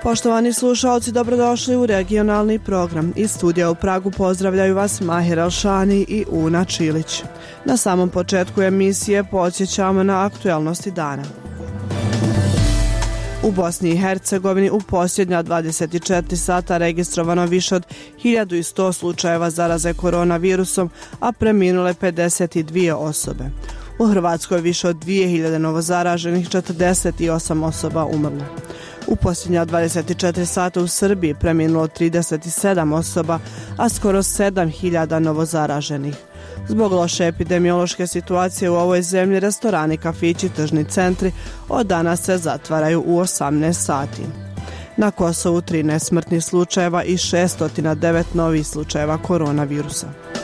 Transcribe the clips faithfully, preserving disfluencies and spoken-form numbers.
Poštovani slušalci, dobrodošli u regionalni program. Iz studija u Pragu pozdravljaju vas Mahir Elšani i Una Čilić. Na samom početku emisije podsjećamo na aktualnosti dana. U Bosni i Hercegovini u posljednja dvadeset četiri sata registrovano više od hiljadu sto slučajeva zaraze koronavirusom, a preminule pedeset dvije osobe. U Hrvatskoj više od dvije hiljade novozaraženih, četrdeset osam osoba umrlo. U posljednja dvadeset četiri sata u Srbiji preminulo trideset sedam osoba, a skoro sedam hiljada novozaraženih. Zbog loše epidemiološke situacije u ovoj zemlji, restorani, kafići, tržni centri od danas se zatvaraju u osamnaest sati. Na Kosovu trinaest smrtnih slučajeva i šessto devet novih slučajeva koronavirusa.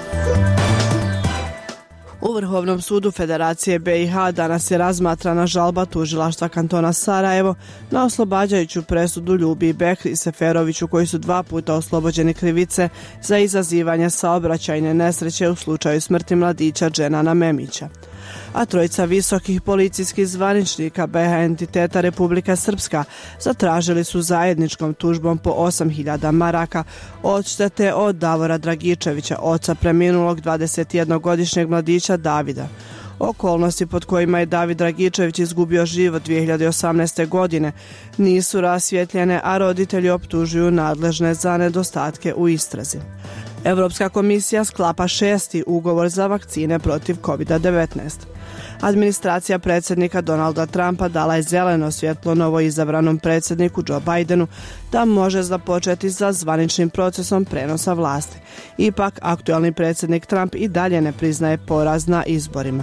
U Vrhovnom sudu Federacije B i H danas je razmatrana žalba tužilaštva kantona Sarajevo na oslobađajuću presudu Ljubi Bekri i Seferoviću, koji su dva puta oslobođeni krivice za izazivanje saobraćajne nesreće u slučaju smrti mladića Dženana Memića. A trojica visokih policijskih zvaničnika B i H entiteta Republika Srpska zatražili su zajedničkom tužbom po osam hiljada maraka odštete od Davora Dragičevića, oca preminulog dvadesetjednogodišnjeg mladića Davida. Okolnosti pod kojima je David Dragičević izgubio život dvije hiljade osamnaeste. godine nisu rasvjetljene, a roditelji optužuju nadležne za nedostatke u istrazi. Europska komisija sklapa šesti ugovor za vakcine protiv kovid devetnaest. Administracija predsjednika Donalda Trumpa dala je zeleno svjetlo novoizabranom predsjedniku Joe Bidenu da može započeti sa zvaničnim procesom prenosa vlasti. Ipak, aktualni predsjednik Trump i dalje ne priznaje poraz na izborima.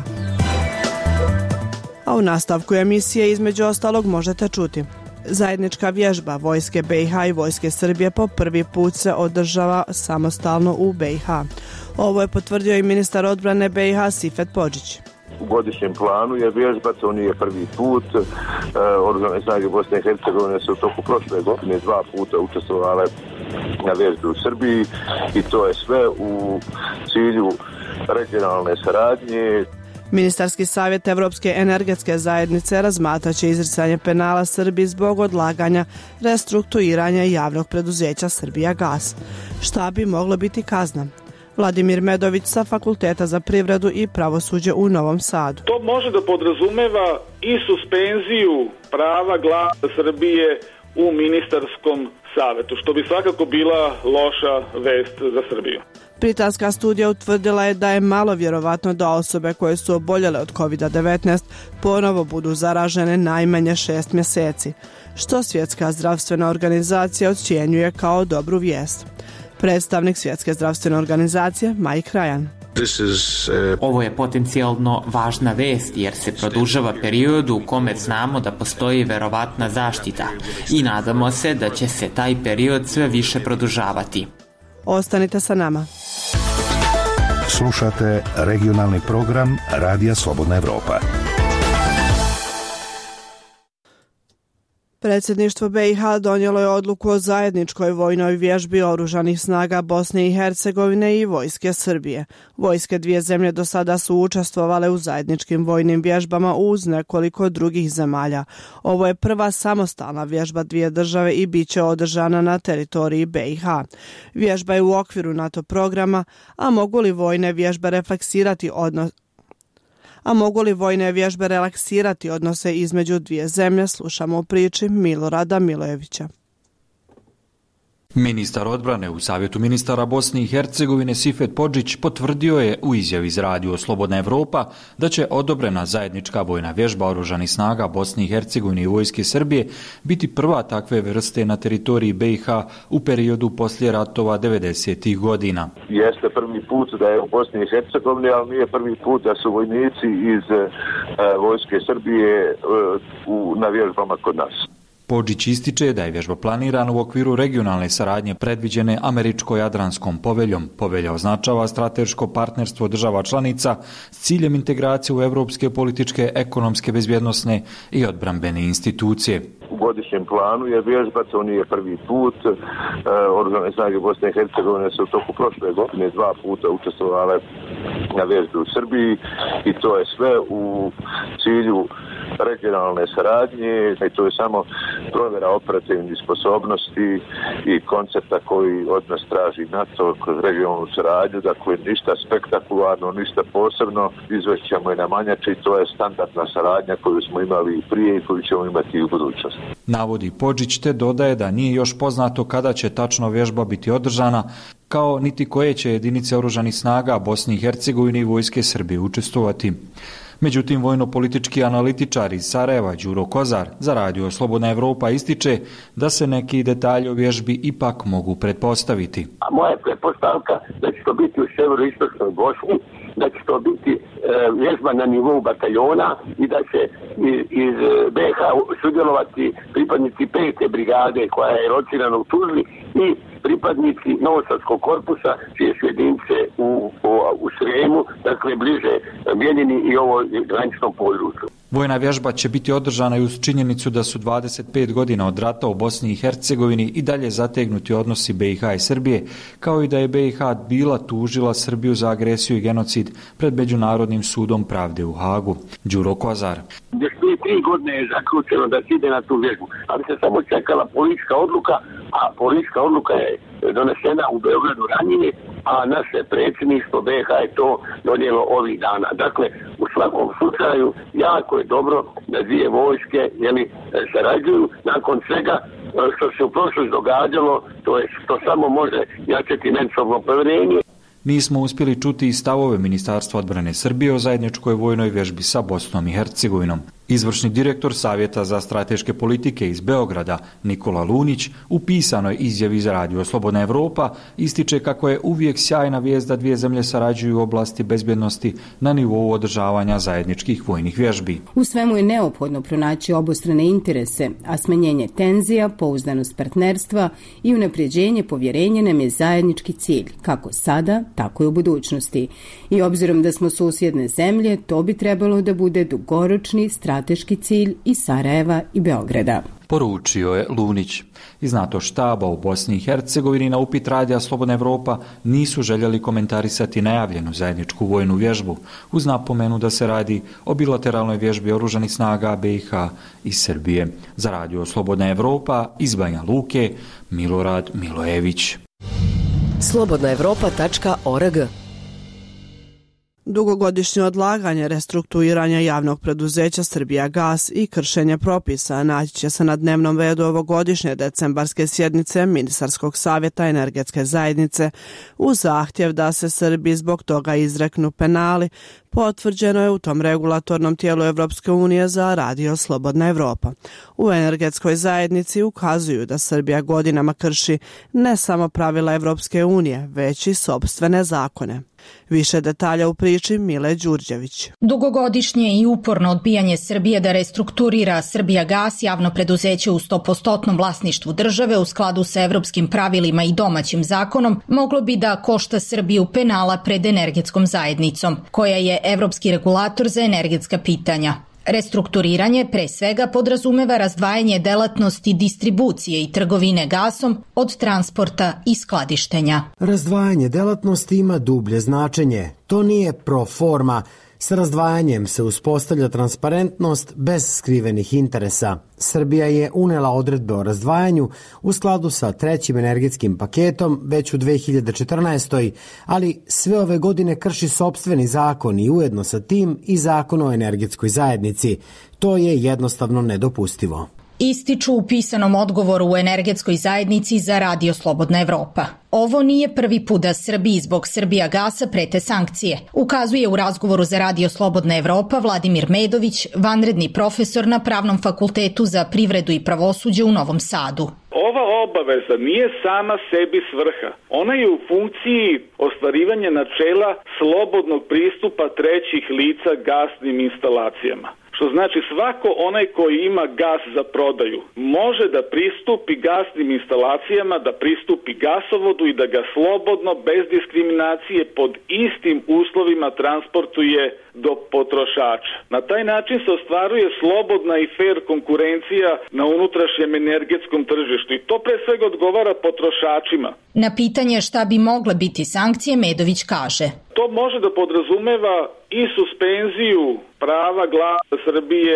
A u nastavku emisije između ostalog možete čuti: zajednička vježba vojske B i H i vojske Srbije po prvi put se održava samostalno u B i H. Ovo je potvrdio i ministar odbrane B i H Sifet Podžić. U godišnjem planu je vježba, to nije prvi put. E, Oružane snage Bosne i Hercegovine su u toku prošle godine dva puta učestvovale na vježbi u Srbiji i to je sve u cilju regionalne saradnje. Ministarski savjet Evropske energetske zajednice razmatraće izricanje penala Srbiji zbog odlaganja restrukturiranja javnog preduzeća Srbijagas. Šta bi moglo biti kazna? Vladimir Medović sa Fakulteta za privredu i pravosuđe u Novom Sadu. To može da podrazumeva i suspenziju prava glasa Srbije u ministarskom savjetu, što bi svakako bila loša vest za Srbiju. Britanska studija utvrdila je da je malo vjerovatno da osobe koje su oboljele od kovid devetnaest ponovo budu zaražene najmanje šest mjeseci, što Svjetska zdravstvena organizacija ocjenjuje kao dobru vijest. Predstavnik Svjetske zdravstvene organizacije Mike Ryan. Ovo je potencijalno važna vest jer se produžava period u kome znamo da postoji verovatna zaštita i nadamo se da će se taj period sve više produžavati. Ostanite sa nama. Slušate regionalni program Radija Slobodna Evropa. Predsjedništvo B i H donijelo je odluku o zajedničkoj vojnoj vježbi oružanih snaga Bosne i Hercegovine i vojske Srbije. Vojske dvije zemlje do sada su učestvovale u zajedničkim vojnim vježbama uz nekoliko drugih zemalja. Ovo je prva samostalna vježba dvije države i bit će održana na teritoriji B i H. Vježba je u okviru NATO programa, a mogu li vojne vježbe refleksirati odnos A mogu li vojne vježbe relaksirati odnose između dvije zemlje, slušamo u priči Milorada Milojevića. Ministar odbrane u Savjetu ministara Bosne i Hercegovine Sifet Podžić potvrdio je u izjavi za Radio Slobodna Evropa da će odobrena zajednička vojna vježba oružanih snaga Bosne i Hercegovine i vojske Srbije biti prva takve vrste na teritoriji B i H u periodu poslije ratova devedesetih godina. Jeste prvi put da je u Bosni i Hercegovini, ali nije prvi put da su vojnici iz e, vojske Srbije e, u, na vježbama kod nas. Podžić ističe da je vježba planirana u okviru regionalne saradnje predviđene Američko-Jadranskom poveljom. Povelja označava strateško partnerstvo država članica s ciljem integracije u evropske političke, ekonomske, bezbjednosne i odbrambene institucije. U godišnjem planu je vježba, to nije prvi put. E, Oružane snage Bosne i Hercegovine su u toku prošle godine dva puta učestvovale na vježbi u Srbiji i to je sve u cilju regionalne saradnje i to je samo provjera operativnih sposobnosti i koncepta koji od nas traži NATO kroz regionalnu saradnju, dakle ništa spektakularno, ništa posebno, izvešćamo je na manjači, to je standardna saradnja koju smo imali i prije i koju ćemo imati i u budućnosti. Navodi Podžić te dodaje da nije još poznato kada će tačno vježba biti održana, kao niti koje će jedinice oružanih snaga Bosne i Hercegovine i vojske Srbije učestvovati. Međutim, vojno-politički analitičar iz Sarajeva Đuro Kozar za Radio Slobodna Evropa ističe da se neki detalji o vježbi ipak mogu pretpostaviti. A moja je pretpostavka da će to biti u severoistočnoj Bosni, da će to biti e, vježba na nivou bataljona i da će iz, iz B iH sudjelovati pripadnici pete brigade koja je locirana u Tuzli i pripadnici Novosadskog korpusa čije su jedinice u, u, u Sremu, dakle bliže Bijeljini i ovoj graničnom području. Vojna vježba će biti održana i uz činjenicu da su dvadeset pet godina od rata u Bosni i Hercegovini i dalje zategnuti odnosi B iH i Srbije, kao i da je B iH bila tužila Srbiju za agresiju i genocid pred Međunarodnim sudom pravde u Hagu. Đuro Kozar. Još prije tri godine je zaključeno da se ide na tu vježbu, ali se samo čekala politička odluka, a politička odluka je donesena u Beogradu ranije, a naše predsjedništvo B iH je to donijelo ovih dana. Dakle, u svakom slučaju jako je dobro da dvije vojske jeli, sarađuju. Nakon svega što se u prošlosti događalo, to je što samo može jačati međusobno povjerenje. Nismo uspjeli čuti i stavove Ministarstva odbrane Srbije o zajedničkoj vojnoj vježbi sa Bosnom i Hercegovinom. Izvršni direktor Savjeta za strateške politike iz Beograda, Nikola Lunić, u pisanoj izjavi za Radio Slobodna Evropa ističe kako je uvijek sjajna vijest da dvije zemlje sarađuju u oblasti bezbjednosti na nivou održavanja zajedničkih vojnih vježbi. U svemu je neophodno pronaći obostrane interese, a smanjenje tenzija, pouzdanost partnerstva i unapređenje povjerenja nam je zajednički cilj, kako sada, tako i u budućnosti. I obzirom da smo susjedne zemlje, to bi trebalo da bude dugoročni strateški cilj i Sarajeva i Beograda. Poručio je Lunić. Iz NATO štaba u Bosni i Hercegovini na upit Radija Slobodna Evropa nisu željeli komentarisati najavljenu zajedničku vojnu vježbu, uz napomenu da se radi o bilateralnoj vježbi oružanih snaga B iH i Srbije. Za Radio Slobodna Evropa iz Banja Luke, Milorad Milojević. slobodna evropa tačka org. Dugogodišnje odlaganje restrukturiranja javnog preduzeća Srbijagas i kršenje propisa naći će se na dnevnom redu ovogodišnje decembarske sjednice Ministarskog savjeta energetske zajednice uz zahtjev da se Srbiji zbog toga izreknu penali, potvrđeno je u tom regulatornom tijelu Evropske unije za Radio Slobodna Evropa. U energetskoj zajednici ukazuju da Srbija godinama krši ne samo pravila Evropske unije, već i sopstvene zakone. Više detalja u priči Mile Đurđević. Dugogodišnje i uporno odbijanje Srbije da restrukturira Srbijagas, javno preduzeće u sto posto vlasništvu države u skladu sa evropskim pravilima i domaćim zakonom, moglo bi da košta Srbiju penala pred energetskom zajednicom, koja je evropski regulator za energetska pitanja. Restrukturiranje pre svega podrazumeva razdvajanje delatnosti distribucije i trgovine gasom od transporta i skladištenja. Razdvajanje delatnosti ima dublje značenje. To nije pro forma. Sa razdvajanjem se uspostavlja transparentnost bez skrivenih interesa. Srbija je unela odredbe o razdvajanju u skladu sa trećim energetskim paketom već u dve hiljade četrnaestoj. ali sve ove godine krši sopstveni zakon i ujedno sa tim i zakon o energetskoj zajednici. To je jednostavno nedopustivo. Ističu u pisanom odgovoru u energetskoj zajednici za Radio Slobodna Evropa. Ovo nije prvi put da Srbiji zbog Srbijagasa prete sankcije, ukazuje u razgovoru za Radio Slobodna Evropa Vladimir Medović, vanredni profesor na Pravnom fakultetu za privredu i pravosuđe u Novom Sadu. Ova obaveza nije sama sebi svrha. Ona je u funkciji ostvarivanja načela slobodnog pristupa trećih lica gasnim instalacijama. Što znači svako onaj koji ima gas za prodaju može da pristupi gasnim instalacijama, da pristupi gasovodu i da ga slobodno, bez diskriminacije, pod istim uslovima transportuje do potrošača. Na taj način se ostvaruje slobodna i fair konkurencija na unutrašnjem energetskom tržištu i to pre svega odgovara potrošačima. Na pitanje šta bi mogle biti sankcije, Medović kaže: To može da podrazumeva i suspenziju prava glasa Srbije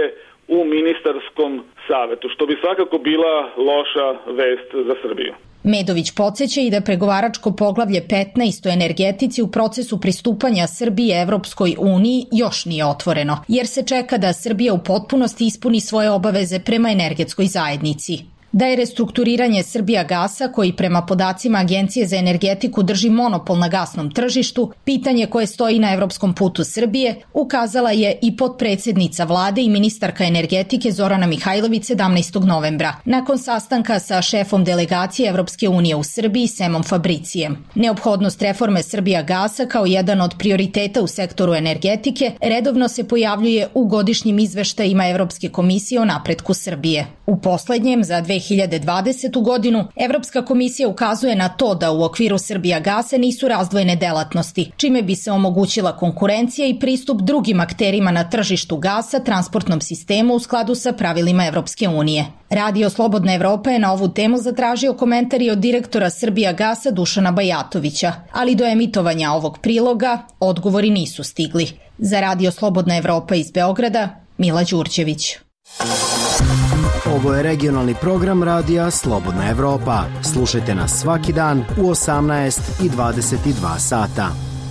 u ministarskom savetu, što bi svakako bila loša vest za Srbiju. Medović podsjeća i da pregovaračko poglavlje petnaest o energetici u procesu pristupanja Srbije Evropskoj uniji još nije otvoreno, jer se čeka da Srbija u potpunosti ispuni svoje obaveze prema energetskoj zajednici. Da je restrukturiranje Srbijagasa, koji prema podacima Agencije za energetiku drži monopol na gasnom tržištu, pitanje koje stoji na evropskom putu Srbije, ukazala je i potpredsednica vlade i ministarka energetike Zorana Mihajlović sedamnaestog novembra, nakon sastanka sa šefom delegacije Evropske unije u Srbiji Semom Fabricijem. Neophodnost reforme Srbijagasa kao jedan od prioriteta u sektoru energetike redovno se pojavljuje u godišnjim izveštajima Evropske komisije o napretku Srbije. U poslednjem, za dve hiljade dvadesetu godinu, Evropska komisija ukazuje na to da u okviru Srbijagasa nisu razdvojene delatnosti, čime bi se omogućila konkurencija i pristup drugim akterima na tržištu gasa, transportnom sistemu u skladu sa pravilima Evropske unije. Radio Slobodna Evropa je na ovu temu zatražio komentar i od direktora Srbijagasa Dušana Bajatovića, ali do emitovanja ovog priloga odgovori nisu stigli. Za Radio Slobodna Evropa iz Beograda, Mila Đurđević. Ovo je regionalni program radija Slobodna Evropa. Slušajte nas svaki dan u osamnaest i dvadeset dva sata.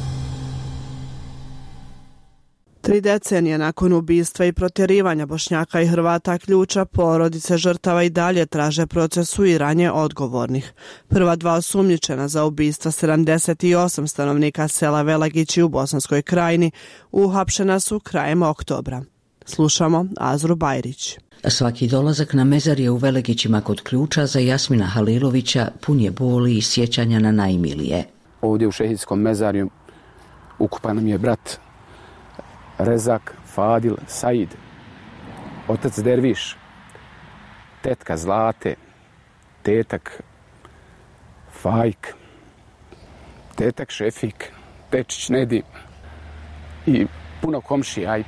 Tri decenije nakon ubistva i protjerivanja Bošnjaka i Hrvata Ključa, porodice žrtava i dalje traže procesuiranje odgovornih. Prva dva osumnjičena za ubistva sedamdeset osam stanovnika sela Velagići u Bosanskoj Krajini uhapšena su krajem oktobra. Slušamo Azru Bajrić. Svaki dolazak na mezarje u Velegićima kod Ključa za Jasmina Halilovića pun je boli i sjećanja na najmilije. Ovdje u šehidskom mezarju ukupan nam je brat Rezak, Fadil, Said, otac Derviš, tetka Zlate, tetak Fajk, tetak Šefik, tečić Nedim i puno komšija i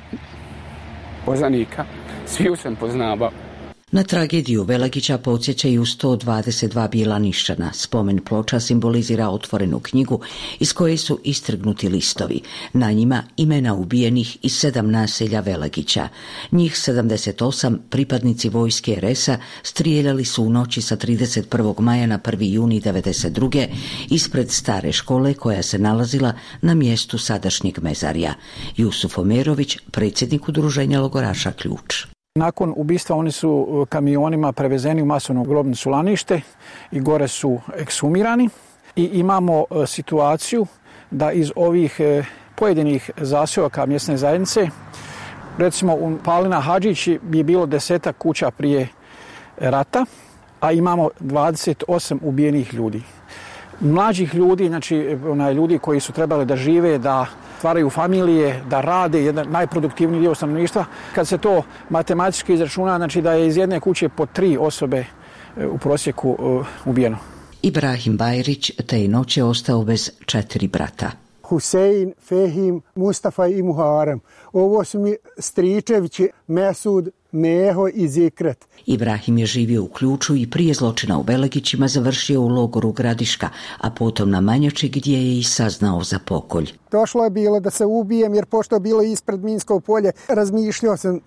poznanika. Svi sam poznavao. Na tragediju Velagića podsjećaju sto dvadeset dva bijela nišana. Spomen ploča simbolizira otvorenu knjigu iz koje su istrgnuti listovi. Na njima imena ubijenih iz sedam naselja Velagića. Njih sedamdeset osam pripadnici vojske er es a strijeljali su u noći sa trideset prvog maja na prvi juni devedeset druge ispred stare škole koja se nalazila na mjestu sadašnjeg mezarja. Jusuf Omerović, predsjednik udruženja logoraša Ključ. Nakon ubistva oni su kamionima prevezeni u masovno grobnicu Lanište i gore su ekshumirani. I imamo situaciju da iz ovih pojedinih zaseoka mjesne zajednice, recimo u Palina Hadžići je bilo desetak kuća prije rata, a imamo dvadeset osam ubijenih ljudi. Mlađih ljudi, znači onaj ljudi koji su trebali da žive, da stvaraju familije, da rade, jedan najproduktivniji dio stanovništva. Kad se to matematički izračuna, znači da je iz jedne kuće po tri osobe u prosjeku uh, ubijeno. Ibrahim Bajrić te noće ostao bez četiri brata. Husein, Fehim, Mustafa i Muharem. Ovo su mi stričevići Mesud, Meho i Zikret. Ibrahim je živio u Ključu i prije zločina u Velegićima završio u logoru Gradiška, a potom na Manjači gdje je i saznao za pokolj. Došlo je bilo da se ubijem jer pošto je bilo ispred Minsko polje, razmišljao sam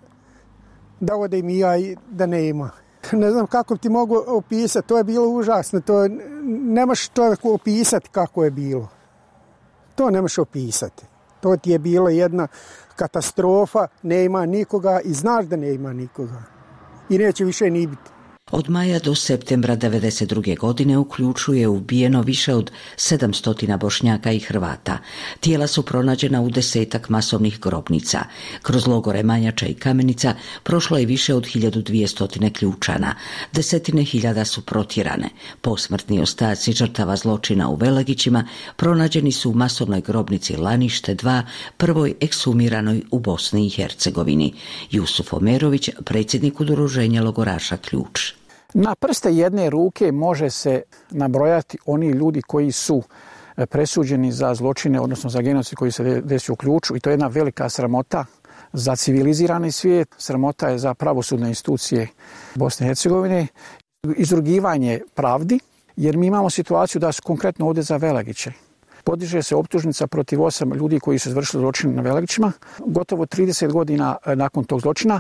da odem i ja i da ne ima. Ne znam kako ti mogu opisati, to je bilo užasno, to ne možeš čovjeku opisati kako je bilo. To ne možeš opisati. To ti je bila jedna katastrofa, ne ima nikoga i znaš da ne ima nikoga. I neće više ni biti. Od maja do septembra devedeset druge godine u Ključu je ubijeno više od sedamsto Bošnjaka i Hrvata. Tijela su pronađena u desetak masovnih grobnica. Kroz logore Manjača i Kamenica prošlo je više od hiljadu dvjesto Ključana. Desetine hiljada su protjerane. Posmrtni ostaci žrtava zločina u Velagićima pronađeni su u masovnoj grobnici Lanište dva, prvoj ekshumiranoj u Bosni i Hercegovini. Jusuf Omerović, predsjednik udruženja logoraša Ključ. Na prste jedne ruke može se nabrojati oni ljudi koji su presuđeni za zločine, odnosno za genocid koji se desio u Ključu, i to je jedna velika sramota za civilizirani svijet, sramota je za pravosudne institucije Bosne i Hercegovine, izrugivanje pravdi, jer mi imamo situaciju da su konkretno ovdje za Velagiće. Podiže se optužnica protiv osam ljudi koji su izvršili zločine na Velagićima, gotovo trideset godina nakon tog zločina,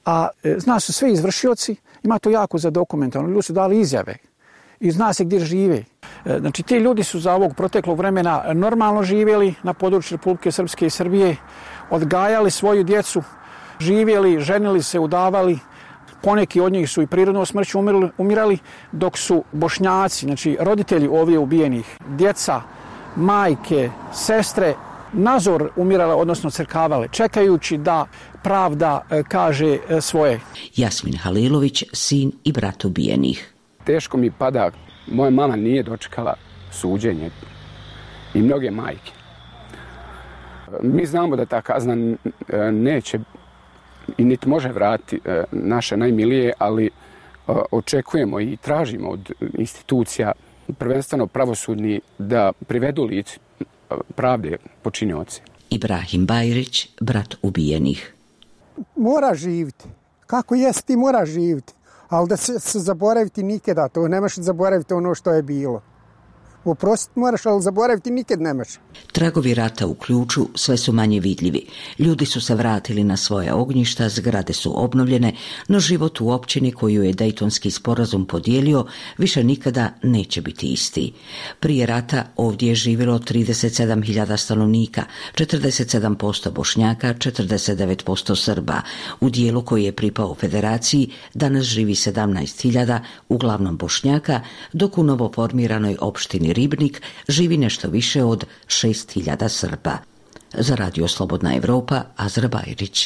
a zna se sve izvršioci, ima to jako zadokumentovano, ljudi su dali izjave i zna se gdje žive. Znači, ti ljudi su za ovog proteklog vremena normalno živjeli na području Republike Srpske i Srbije, odgajali svoju djecu, živjeli, ženili se, udavali, poneki od njih su i prirodnom smrću umirali, dok su Bošnjaci, znači roditelji ovdje ubijenih, djeca, majke, sestre, nazor umirale, odnosno crkavale, čekajući da pravda kaže svoje. Jasmin Halilović, sin i brat ubijenih. Teško mi pada, moja mama nije dočekala suđenje i mnoge majke. Mi znamo da ta kazna neće i niti može vratiti naše najmilije, ali očekujemo i tražimo od institucija, prvenstveno pravosudni, da privedu lice pravde počinioci. Ibrahim Bajrić, brat ubijenih. Mora živjeti. Kako jesi, ti mora živjeti. Ali da se, se zaboraviti nikada, to nemaš zaboraviti ono što je bilo. Oprostiti moraš, ali zaboraviti nikad nemaš. Tragovi rata u Ključu sve su manje vidljivi. Ljudi su se vratili na svoje ognjišta, zgrade su obnovljene, no život u općini koju je Dejtonski sporazum podijelio više nikada neće biti isti. Prije rata ovdje je živjelo trideset sedam hiljada stanovnika, četrdeset sedam posto Bošnjaka, četrdeset devet posto Srba. U dijelu koji je pripao Federaciji danas živi sedamnaest hiljada, uglavnom Bošnjaka, dok u novoformiranoj opštini Ribnik živi nešto više od šest hiljada Srba. Za Radio Slobodna Evropa, Azra Bajrić.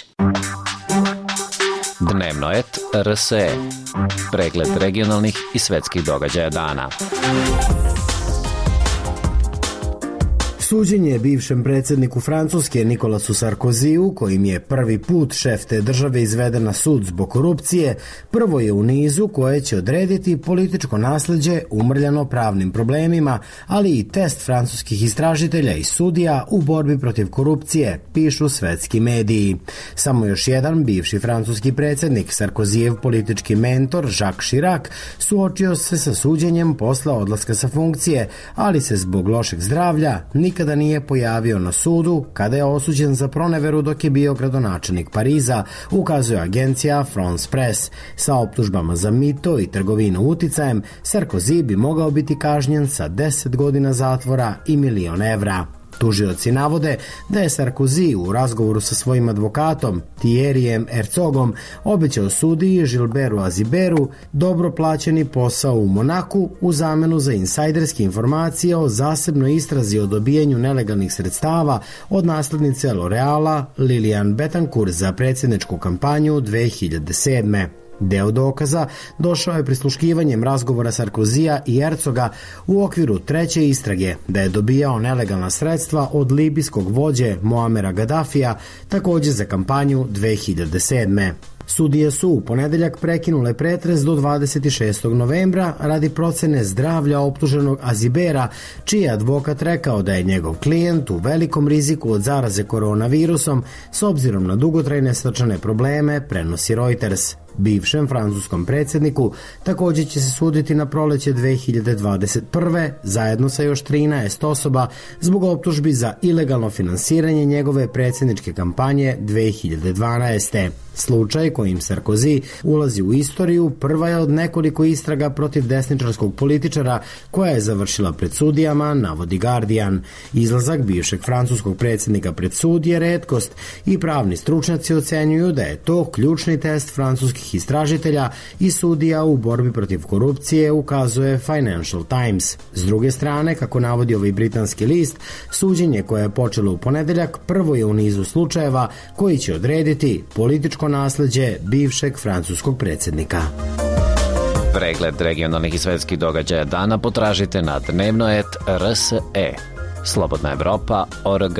Dnevno et R S E. Pregled regionalnih i svetskih događaja dana. Suđenje bivšem predsjedniku Francuske Nikolasu Sarkoziju, kojim je prvi put šef te države izveden na sud zbog korupcije, prvo je u nizu koje će odrediti političko nasljeđe umrljano pravnim problemima, ali i test francuskih istražitelja i sudija u borbi protiv korupcije, pišu svetski mediji. Samo još jedan bivši francuski predsjednik, Sarkozijev politički mentor Jacques Chirac, suočio se sa suđenjem posle odlaska sa funkcije, ali se zbog lošeg zdravlja nikada nikada nije pojavio na sudu kada je osuđen za proneveru dok je bio gradonačelnik Pariza, ukazuje agencija France Press. Sa optužbama za mito i trgovinu uticajem, Sarkozy bi mogao biti kažnjen sa deset godina zatvora i milion evra. Tužioci navode da je Sarkozy u razgovoru sa svojim advokatom Thierryem Herzogom obećao sudiji Gilbertu Aziberu dobro plaćeni posao u Monaku u zamenu za insajderske informacije o zasebnoj istrazi o dobijanju nelegalnih sredstava od naslednice L'Oreala Liliane Bettencourt za predsjedničku kampanju dve hiljade sedme. Deo dokaza došao je prisluškivanjem razgovora Sarkozija i Herzoga u okviru treće istrage da je dobijao nelegalna sredstva od libijskog vođe Muamera Gaddafija, također za kampanju dve hiljade sedme. Sudije su u ponedeljak prekinule pretres do dvadeset šestog novembra radi procene zdravlja optuženog Azibera, čiji je advokat rekao da je njegov klijent u velikom riziku od zaraze koronavirusom s obzirom na dugotrajne srčane probleme, prenosi Reuters. Bivšem francuskom predsjedniku također će se suditi na proleće dve hiljade dvadeset prve zajedno sa još trinaest osoba zbog optužbi za ilegalno finansiranje njegove predsjedničke kampanje dve hiljade dvanaeste. Slučaj kojim Sarkozy ulazi u istoriju prva je od nekoliko istraga protiv desničarskog političara koja je završila pred sudijama, navodi Guardian. Izlazak bivšeg francuskog predsjednika pred sud je retkost i pravni stručnjaci ocenjuju da je to ključni test francuskih istražitelja i sudija u borbi protiv korupcije, ukazuje Financial Times. S druge strane, kako navodi ovaj britanski list, suđenje koje je počelo u ponedeljak prvo je u nizu slučajeva koji će odrediti političko nasljeđe bivšeg francuskog predsjednika. Pregled regionalnih i svetskih događaja dana potražite na dnevno et R S E. Slobodna Evropa, O R G.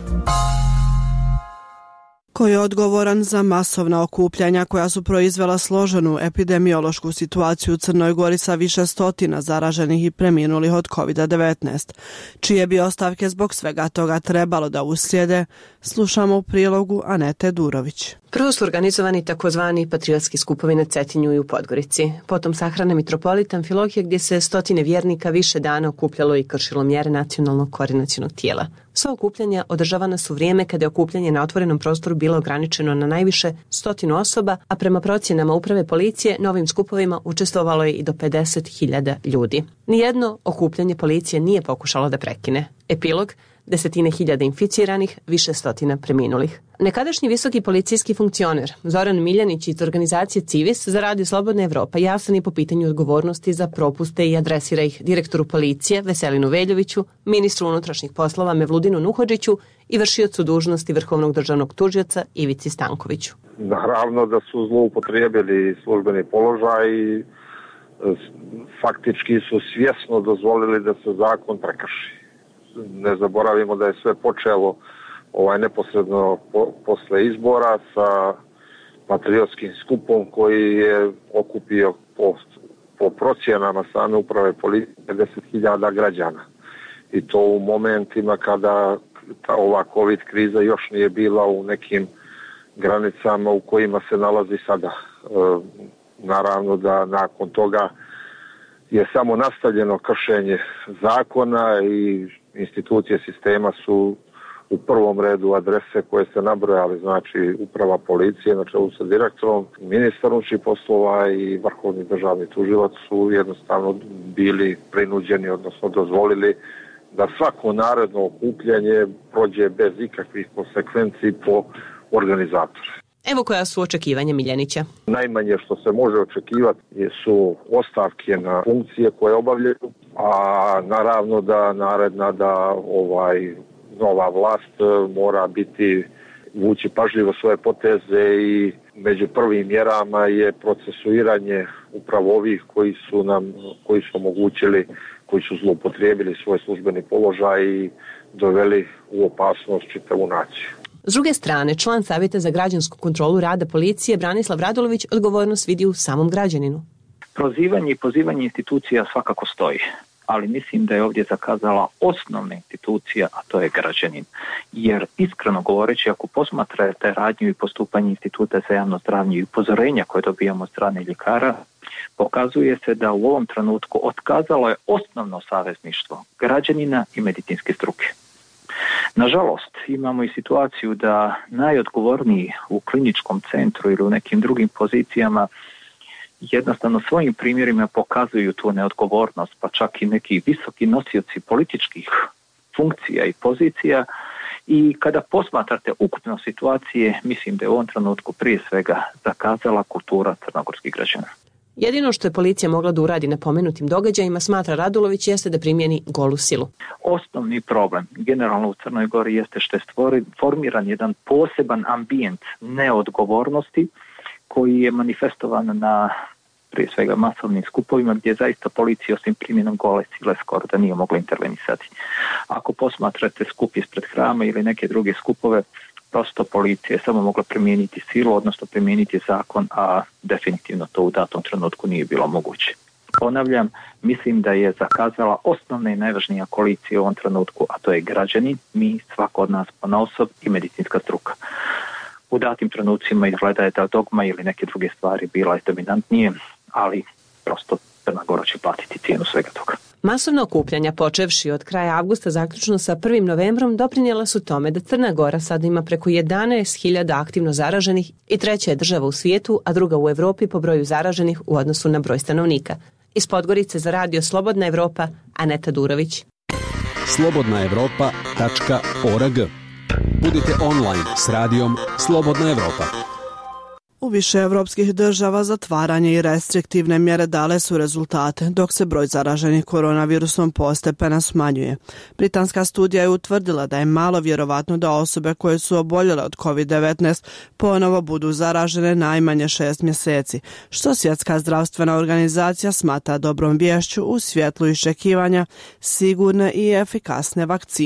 Ko je odgovoran za masovna okupljanja koja su proizvela složenu epidemiološku situaciju u Crnoj Gori sa više stotina zaraženih i preminulih od kovid devetnaest. Čije bi ostavke zbog svega toga trebalo da uslijede, slušamo u prilogu Anete Durović. Prvo su organizovani takozvani patriotski skupovi na Cetinju i u Podgorici, potom sahrana mitropolita Amfilohije gdje se stotine vjernika više dana okupljalo i kršilo mjere nacionalnog koordinacionog tijela. Sva okupljanja održavana su vrijeme kada je okupljanje na otvorenom prostoru bilo ograničeno na najviše stotinu osoba, a prema procjenama uprave policije na ovim skupovima učestvovalo je i do pedeset hiljada ljudi. Nijedno okupljanje policije nije pokušalo da prekine. Epilog: desetine hiljada inficiranih, više stotina preminulih. Nekadašnji visoki policijski funkcioner Zoran Miljanić iz organizacije Civis za Radio Slobodna Evropa jasan je po pitanju odgovornosti za propuste i adresira ih direktoru policije Veselinu Veljoviću, ministru unutrašnjih poslova Mevludinu Nuhodžiću i vršiocu dužnosti Vrhovnog državnog tužioca Ivici Stankoviću. Naravno da su zloupotrijebili službeni položaj i faktički su svjesno dozvolili da se zakon prekrši. Ne zaboravimo da je sve počelo ovaj neposredno po, posle izbora sa patriotskim skupom koji je okupio po, po procjenama same uprave policije pedeset hiljada građana. I to u momentima kada ta, ova COVID kriza još nije bila u nekim granicama u kojima se nalazi sada. E, naravno da nakon toga je samo nastavljeno kršenje zakona i institucije sistema su u prvom redu adrese koje ste nabrojali, znači uprava policije na čelu sa direktorom, ministar unutrašnjih poslova i vrhovni državni tužilac su jednostavno bili prinuđeni, odnosno dozvolili da svako naredno okupljanje prođe bez ikakvih konsekvenci po organizatore. Evo koja su očekivanja Miljanića. Najmanje što se može očekivati su ostavke na funkcije koje obavljaju, a naravno da naredna da ovaj nova vlast mora biti vući pažljivo svoje poteze i među prvim mjerama je procesuiranje upravo ovih koji su nam koji su omogućili, koji su zloupotrijebili svoj službeni položaj i doveli u opasnost čitavu naciju. S druge strane, član Savjeta za građansku kontrolu rada policije Branislav Radulović odgovornost vidi u samom građaninu. Prozivanje i pozivanje institucija svakako stoji, ali mislim da je ovdje zakazala osnovna institucija, a to je građanin. Jer iskreno govoreći, ako posmatrate radnju i postupanje Instituta za javno zdravlje i upozorenja koje dobijamo od strane ljekara, pokazuje se da u ovom trenutku otkazalo je osnovno savezništvo građanina i medicinske struke. Nažalost, imamo i situaciju da najodgovorniji u kliničkom centru ili u nekim drugim pozicijama jednostavno svojim primjerima pokazuju tu neodgovornost, pa čak i neki visoki nosioci političkih funkcija i pozicija. I kada posmatrate ukupno situacije, mislim da je u ovom trenutku prije svega zakazala kultura crnogorskih građana. Jedino što je policija mogla da uradi na pomenutim događajima, smatra Radulović, jeste da primjeni golu silu. Osnovni problem generalno u Crnoj Gori jeste što je stvori, formiran jedan poseban ambijent neodgovornosti koji je manifestovan na prije svega masovnim skupovima gdje zaista policija osim primjenom gole sile skoro da nije mogla intervenisati. Ako posmatrate skup ispred hrama ili neke druge skupove, prosto policija je samo mogla primijeniti silu, odnosno primijeniti zakon, a definitivno to u datom trenutku nije bilo moguće. Ponavljam, mislim da je zakazala osnovna i najvažnija koalicija u ovom trenutku, a to je građani, mi, svako od nas ponaosob i medicinska struka. U datim trenucima izgleda je da dogma ili neke druge stvari bila je dominantnije, ali prosto Crna Gora će platiti cijenu svega toga. Masovna okupljanja, počevši od kraja avgusta zaključno sa prvim novembrom, doprinijela su tome da Crna Gora sada ima preko jedanaest hiljada aktivno zaraženih i treća je država u svijetu, a druga u Evropi po broju zaraženih u odnosu na broj stanovnika. Iz Podgorice za Radio Slobodna Evropa, Aneta Durović. slobodna evropa tačka org. Budite online s radijom Slobodna Evropa. U više evropskih država zatvaranje i restriktivne mjere dale su rezultate, dok se broj zaraženih koronavirusom postepeno smanjuje. Britanska studija je utvrdila da je malo vjerovatno da osobe koje su oboljele od kovid devetnaest ponovo budu zaražene najmanje šest mjeseci, što Svjetska zdravstvena organizacija smatra dobrom viješću u svjetlu iščekivanja sigurne i efikasne vakcine.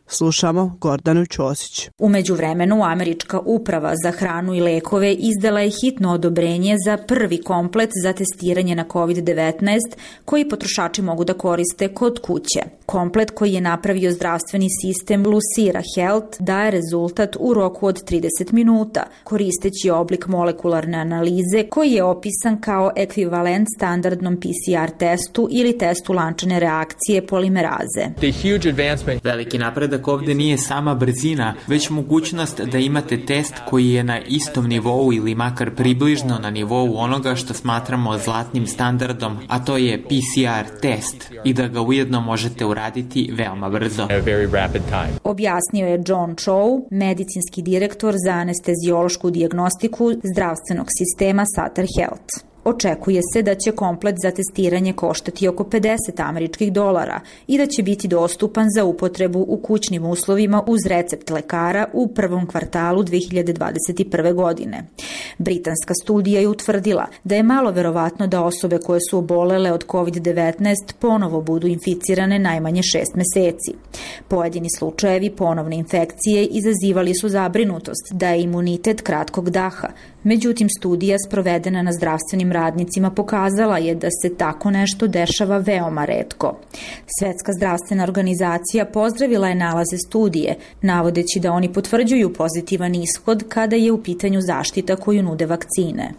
Slušamo Gordanu Ćosić. U međuvremenu Američka uprava za hranu i lekove izdala je hitno odobrenje za prvi komplet za testiranje na kovid devetnaest koji potrošači mogu da koriste kod kuće. Komplet koji je napravio zdravstveni sistem Lucira Health daje rezultat u roku od trideset minuta, koristeći oblik molekularne analize koji je opisan kao ekvivalent standardnom P C R testu ili testu lančane reakcije polimeraze. Veliki napredak ovde nije sama brzina, već mogućnost da imate test koji je na istom nivou ili makar približno na nivou onoga što smatramo zlatnim standardom, a to je P C R test, i da ga ujedno možete uraditi veoma brzo. Objasnio je John Chow, medicinski direktor za anesteziološku dijagnostiku zdravstvenog sistema Sutter Health. Očekuje se da će komplet za testiranje koštati oko pedeset američkih dolara i da će biti dostupan za upotrebu u kućnim uslovima uz recept lekara u prvom kvartalu dve hiljade dvadeset prve. godine. Britanska studija je utvrdila da je malo verovatno da osobe koje su obolele od kovid devetnaest ponovo budu inficirane najmanje šest meseci. Pojedini slučajevi ponovne infekcije izazivali su zabrinutost da je imunitet kratkog daha. Međutim, studija sprovedena na zdravstvenim radnicima pokazala je da se tako nešto dešava veoma retko. Svetska zdravstvena organizacija pozdravila je nalaze studije, navodeći da oni potvrđuju pozitivan ishod kada je u pitanju zaštita koju nude vakcine.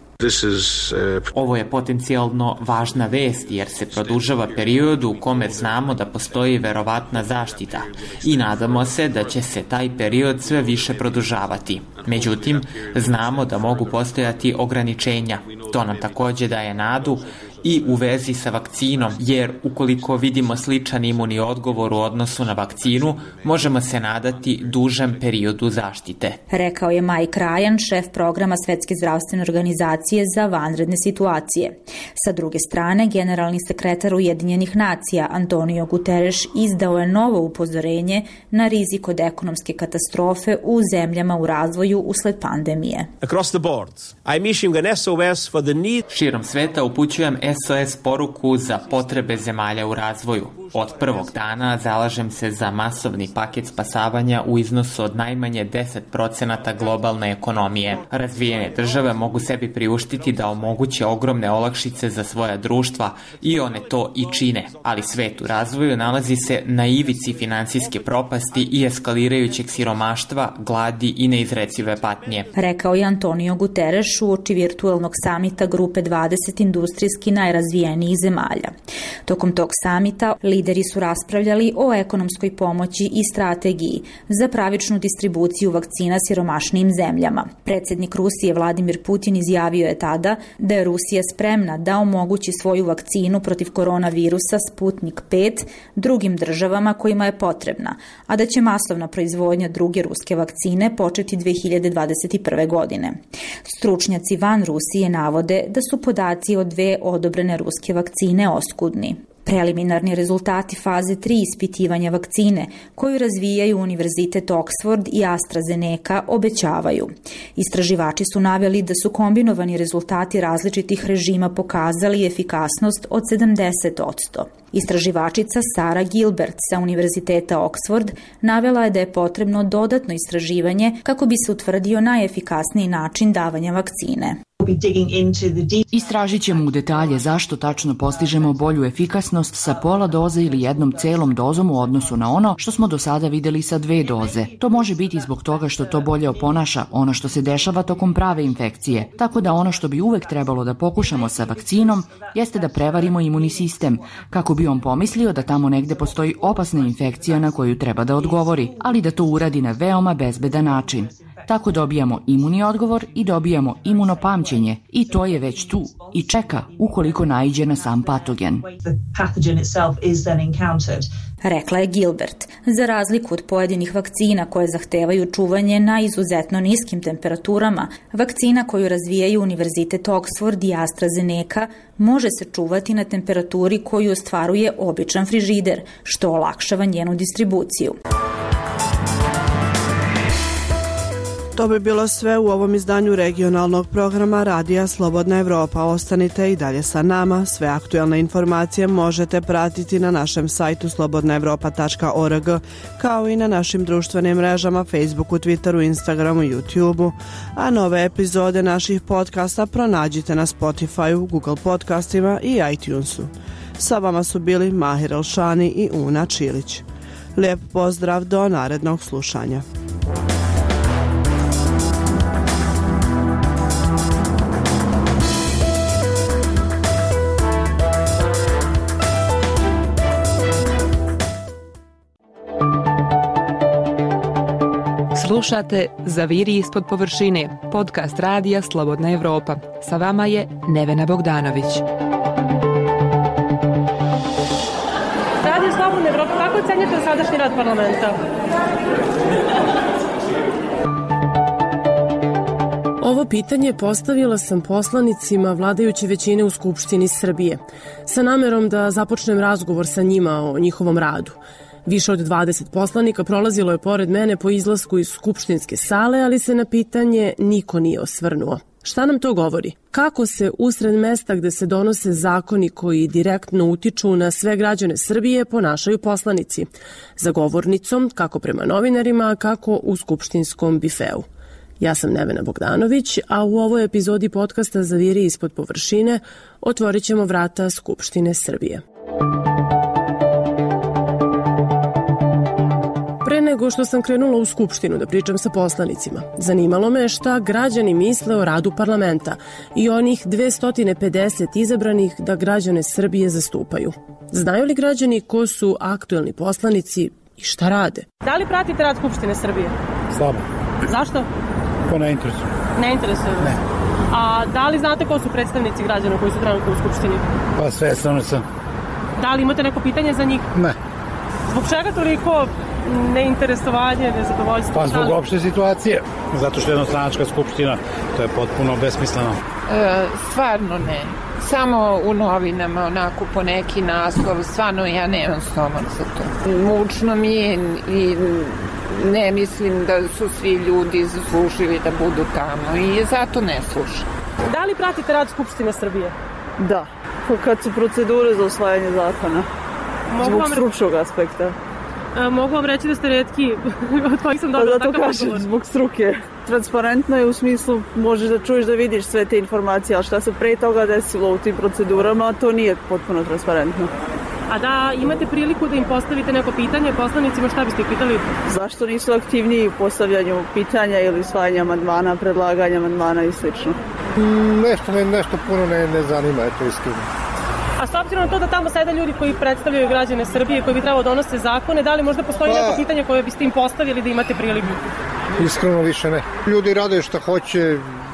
Ovo je potencijalno važna vest jer se produžava period u kome znamo da postoji verovatna zaštita i nadamo se da će se taj period sve više produžavati. Međutim, znamo da mogu postojati ograničenja. To nam takođe daje nadu i u vezi sa vakcinom, jer ukoliko vidimo sličan imunni odgovor u odnosu na vakcinu, možemo se nadati dužem periodu zaštite. Rekao je Mike Ryan, šef programa Svetske zdravstvene organizacije za vanredne situacije. Sa druge strane, generalni sekretar Ujedinjenih nacija Antonio Guterres izdao je novo upozorenje na rizik od ekonomske katastrofe u zemljama u razvoju usled pandemije. Across the board, I'm issuing an S O S for the need... Širom sveta upućujem S O S poruku za potrebe zemalja u razvoju. Od prvog dana zalažem se za masovni paket spasavanja u iznosu od najmanje deset procenata globalne ekonomije. Razvijene države mogu sebi priuštiti da omoguće ogromne olakšice za svoja društva i one to i čine, ali svet u razvoju nalazi se na ivici finansijske propasti i eskalirajućeg siromaštva, gladi i neizrecive patnje. Rekao je Antonio Guterres uoči virtuelnog samita Grupe dvadeset industrijski najrazvijenijih zemalja. Tokom tog samita lideri su raspravljali o ekonomskoj pomoći i strategiji za pravičnu distribuciju vakcina siromašnijim zemljama. Predsjednik Rusije Vladimir Putin izjavio je tada da je Rusija spremna da omogući svoju vakcinu protiv koronavirusa Sputnik pet drugim državama kojima je potrebna, a da će masovna proizvodnja druge ruske vakcine početi dve hiljade dvadeset prve. godine. Stručnjaci van Rusije navode da su podaci o dve odobrene ruske vakcine oskudni. Preliminarni rezultati faze tri ispitivanja vakcine koju razvijaju Univerzitet Oxford i AstraZeneca obećavaju. Istraživači su naveli da su kombinovani rezultati različitih režima pokazali efikasnost od sedamdeset posto. Istraživačica Sara Gilbert sa Univerziteta Oxford navela je da je potrebno dodatno istraživanje kako bi se utvrdio najefikasniji način davanja vakcine. Istražit ćemo u detalje zašto tačno postižemo bolju efikasnost sa pola doze ili jednom celom dozom u odnosu na ono što smo do sada videli sa dve doze. To može biti zbog toga što to bolje oponaša ono što se dešava tokom prave infekcije. Tako da ono što bi uvek trebalo da pokušamo sa vakcinom jeste da prevarimo imunni sistem, kako bi on pomislio da tamo negde postoji opasna infekcija na koju treba da odgovori, ali da to uradi na veoma bezbedan način. Tako dobijamo imunni odgovor i dobijamo imunopamćenje i to je već tu i čeka ukoliko naiđe na sam patogen. Rekla je Gilbert. Za razliku od pojedinih vakcina koje zahtevaju čuvanje na izuzetno niskim temperaturama, vakcina koju razvijaju Univerzitet Oxford i AstraZeneca može se čuvati na temperaturi koju ostvaruje običan frižider, što olakšava njenu distribuciju. To bi bilo sve u ovom izdanju regionalnog programa Radija Slobodna Evropa. Ostanite i dalje sa nama. Sve aktuelne informacije možete pratiti na našem sajtu slobodna evropa tačka org, kao i na našim društvenim mrežama Facebooku, Twitteru, Instagramu i YouTubeu. A nove epizode naših podcasta pronađite na Spotifyu, Google podcastima i iTunesu. Sa vama su bili Mahir Elšani i Una Čilić. Lijep pozdrav do narednog slušanja. Slušate Zaviri ispod površine, podcast Radija Slobodna Evropa. Sa vama je Nevena Bogdanović. Radio Slobodna Evropa, kako ocenjate sadašnji rad parlamenta? Ovo pitanje postavila sam poslanicima vladajuće većine u Skupštini Srbije, sa namerom da započnem razgovor sa njima o njihovom radu. Više od dvadeset poslanika prolazilo je pored mene po izlasku iz skupštinske sale, ali se na pitanje niko nije osvrnuo. Šta nam to govori? Kako se usred mesta gde se donose zakoni koji direktno utiču na sve građane Srbije ponašaju poslanici? Za govornicom, kako prema novinarima, kako u skupštinskom bifeu. Ja sam Nevena Bogdanović, a u ovoj epizodi podcasta Zaviri ispod površine otvorit ćemo vrata Skupštine Srbije. Pre nego što sam krenula u Skupštinu da pričam sa poslanicima, zanimalo me šta građani misle o radu parlamenta i onih dvesta pedeset izabranih da građane Srbije zastupaju. Znaju li građani ko su aktuelni poslanici i šta rade? Da li pratite rad Skupštine Srbije? Slabo. Zašto? Ko ne interesuje. Ne interesuje vas? Ne. A da li znate ko su predstavnici građana koji su trenutno u Skupštini? Pa sve strane sam. Da li imate neko pitanje za njih? Ne. Zbog čega toliko neinteresovanje, nezadovoljstvo? Pa zbog opšte situacije. Zato što je jednostranačka skupština, to je potpuno besmisleno. E, stvarno ne. Samo u novinama, onako po neki naslov, stvarno ja nemam stomak za to. Mučno mi je i ne mislim da su svi ljudi zaslužili da budu tamo i zato ne slušam. Da li pratite rad Skupštine Srbije? Da. Kad su procedure za usvajanje zakona. Mogu zbog vam... stručnog aspekta. A, mogu vam reći da ste retki od kojih sam dobila takav kažem, odgovor. Zbog struke. Transparentno je u smislu možeš da čuješ, da vidiš sve te informacije, ali šta se pre toga desilo u tim procedurama, to nije potpuno transparentno. A da imate priliku da im postavite neko pitanje poslanicima, šta biste ih pitali? Zašto nisu aktivniji u postavljanju pitanja ili usvajanja amandmana, predlaganja amandmana i slično? Mm, nešto, ne, nešto puno ne, ne zanima, eto iskreno. A s obzirom na to da tamo sede ljudi koji predstavljaju građane Srbije, koji bi trebalo donose zakone, da li možda postoji pa, neko pitanje koje biste im postavili da imate priliku? Iskreno više ne. Ljudi rade šta hoće,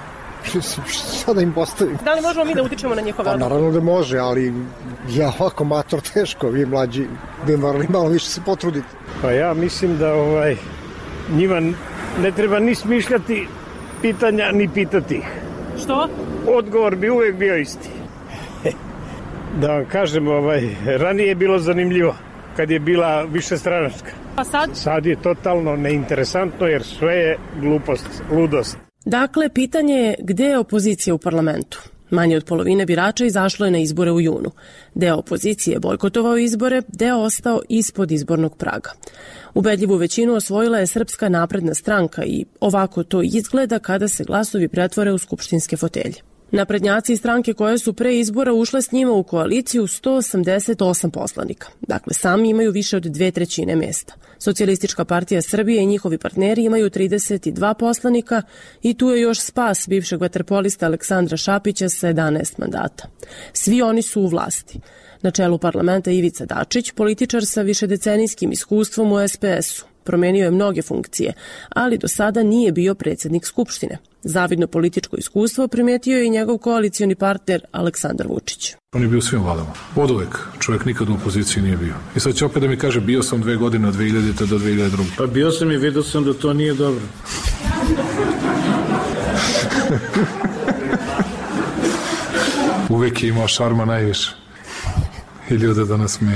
šta da im postavim. Da li možemo mi da utičemo na njihove odluke? Pa naravno da može, ali ja ovako mator teško, vi mlađi bi morali malo više se potruditi. Pa ja mislim da ovaj, njima ne treba ni smišljati pitanja, ni pitati ih. Što? Odgovor bi uvek bio isti. Da vam kažem, ovaj, ranije je bilo zanimljivo kad je bila višestranačka. A sad? Sad je totalno neinteresantno jer sve je glupost, ludost. Dakle, pitanje je gde je opozicija u parlamentu? Manje od polovine birača izašlo je na izbore u junu. Deo opozicije bojkotovao izbore, deo ostao ispod izbornog praga. Ubedljivu većinu osvojila je Srpska napredna stranka i ovako to izgleda kada se glasovi pretvore u skupštinske fotelje. Naprednjaci i stranke koje su pre izbora ušle s njima u koaliciju sto osamdeset osam poslanika. Dakle, sami imaju više od dve trećine mesta. Socijalistička partija Srbije i njihovi partneri imaju trideset dva poslanika i tu je još spas bivšeg vaterpolista Aleksandra Šapića sa jedanaest mandata. Svi oni su u vlasti. Na čelu parlamenta Ivica Dačić, političar sa višedecenijskim iskustvom u es pe esu. Promenio je mnoge funkcije, ali do sada nije bio predsjednik Skupštine. Zavidno političko iskustvo primetio je i njegov koalicioni partner Aleksandar Vučić. On je bio u svim vladama. Od uvek. Čovjek nikad u opoziciji nije bio. I sad će opet da mi kaže bio sam dve godine od dve hiljadite do dve hiljade druge. Pa bio sam i vidio sam da to nije dobro. Uvek je imao šarma najviše. I ljude da nas smeje.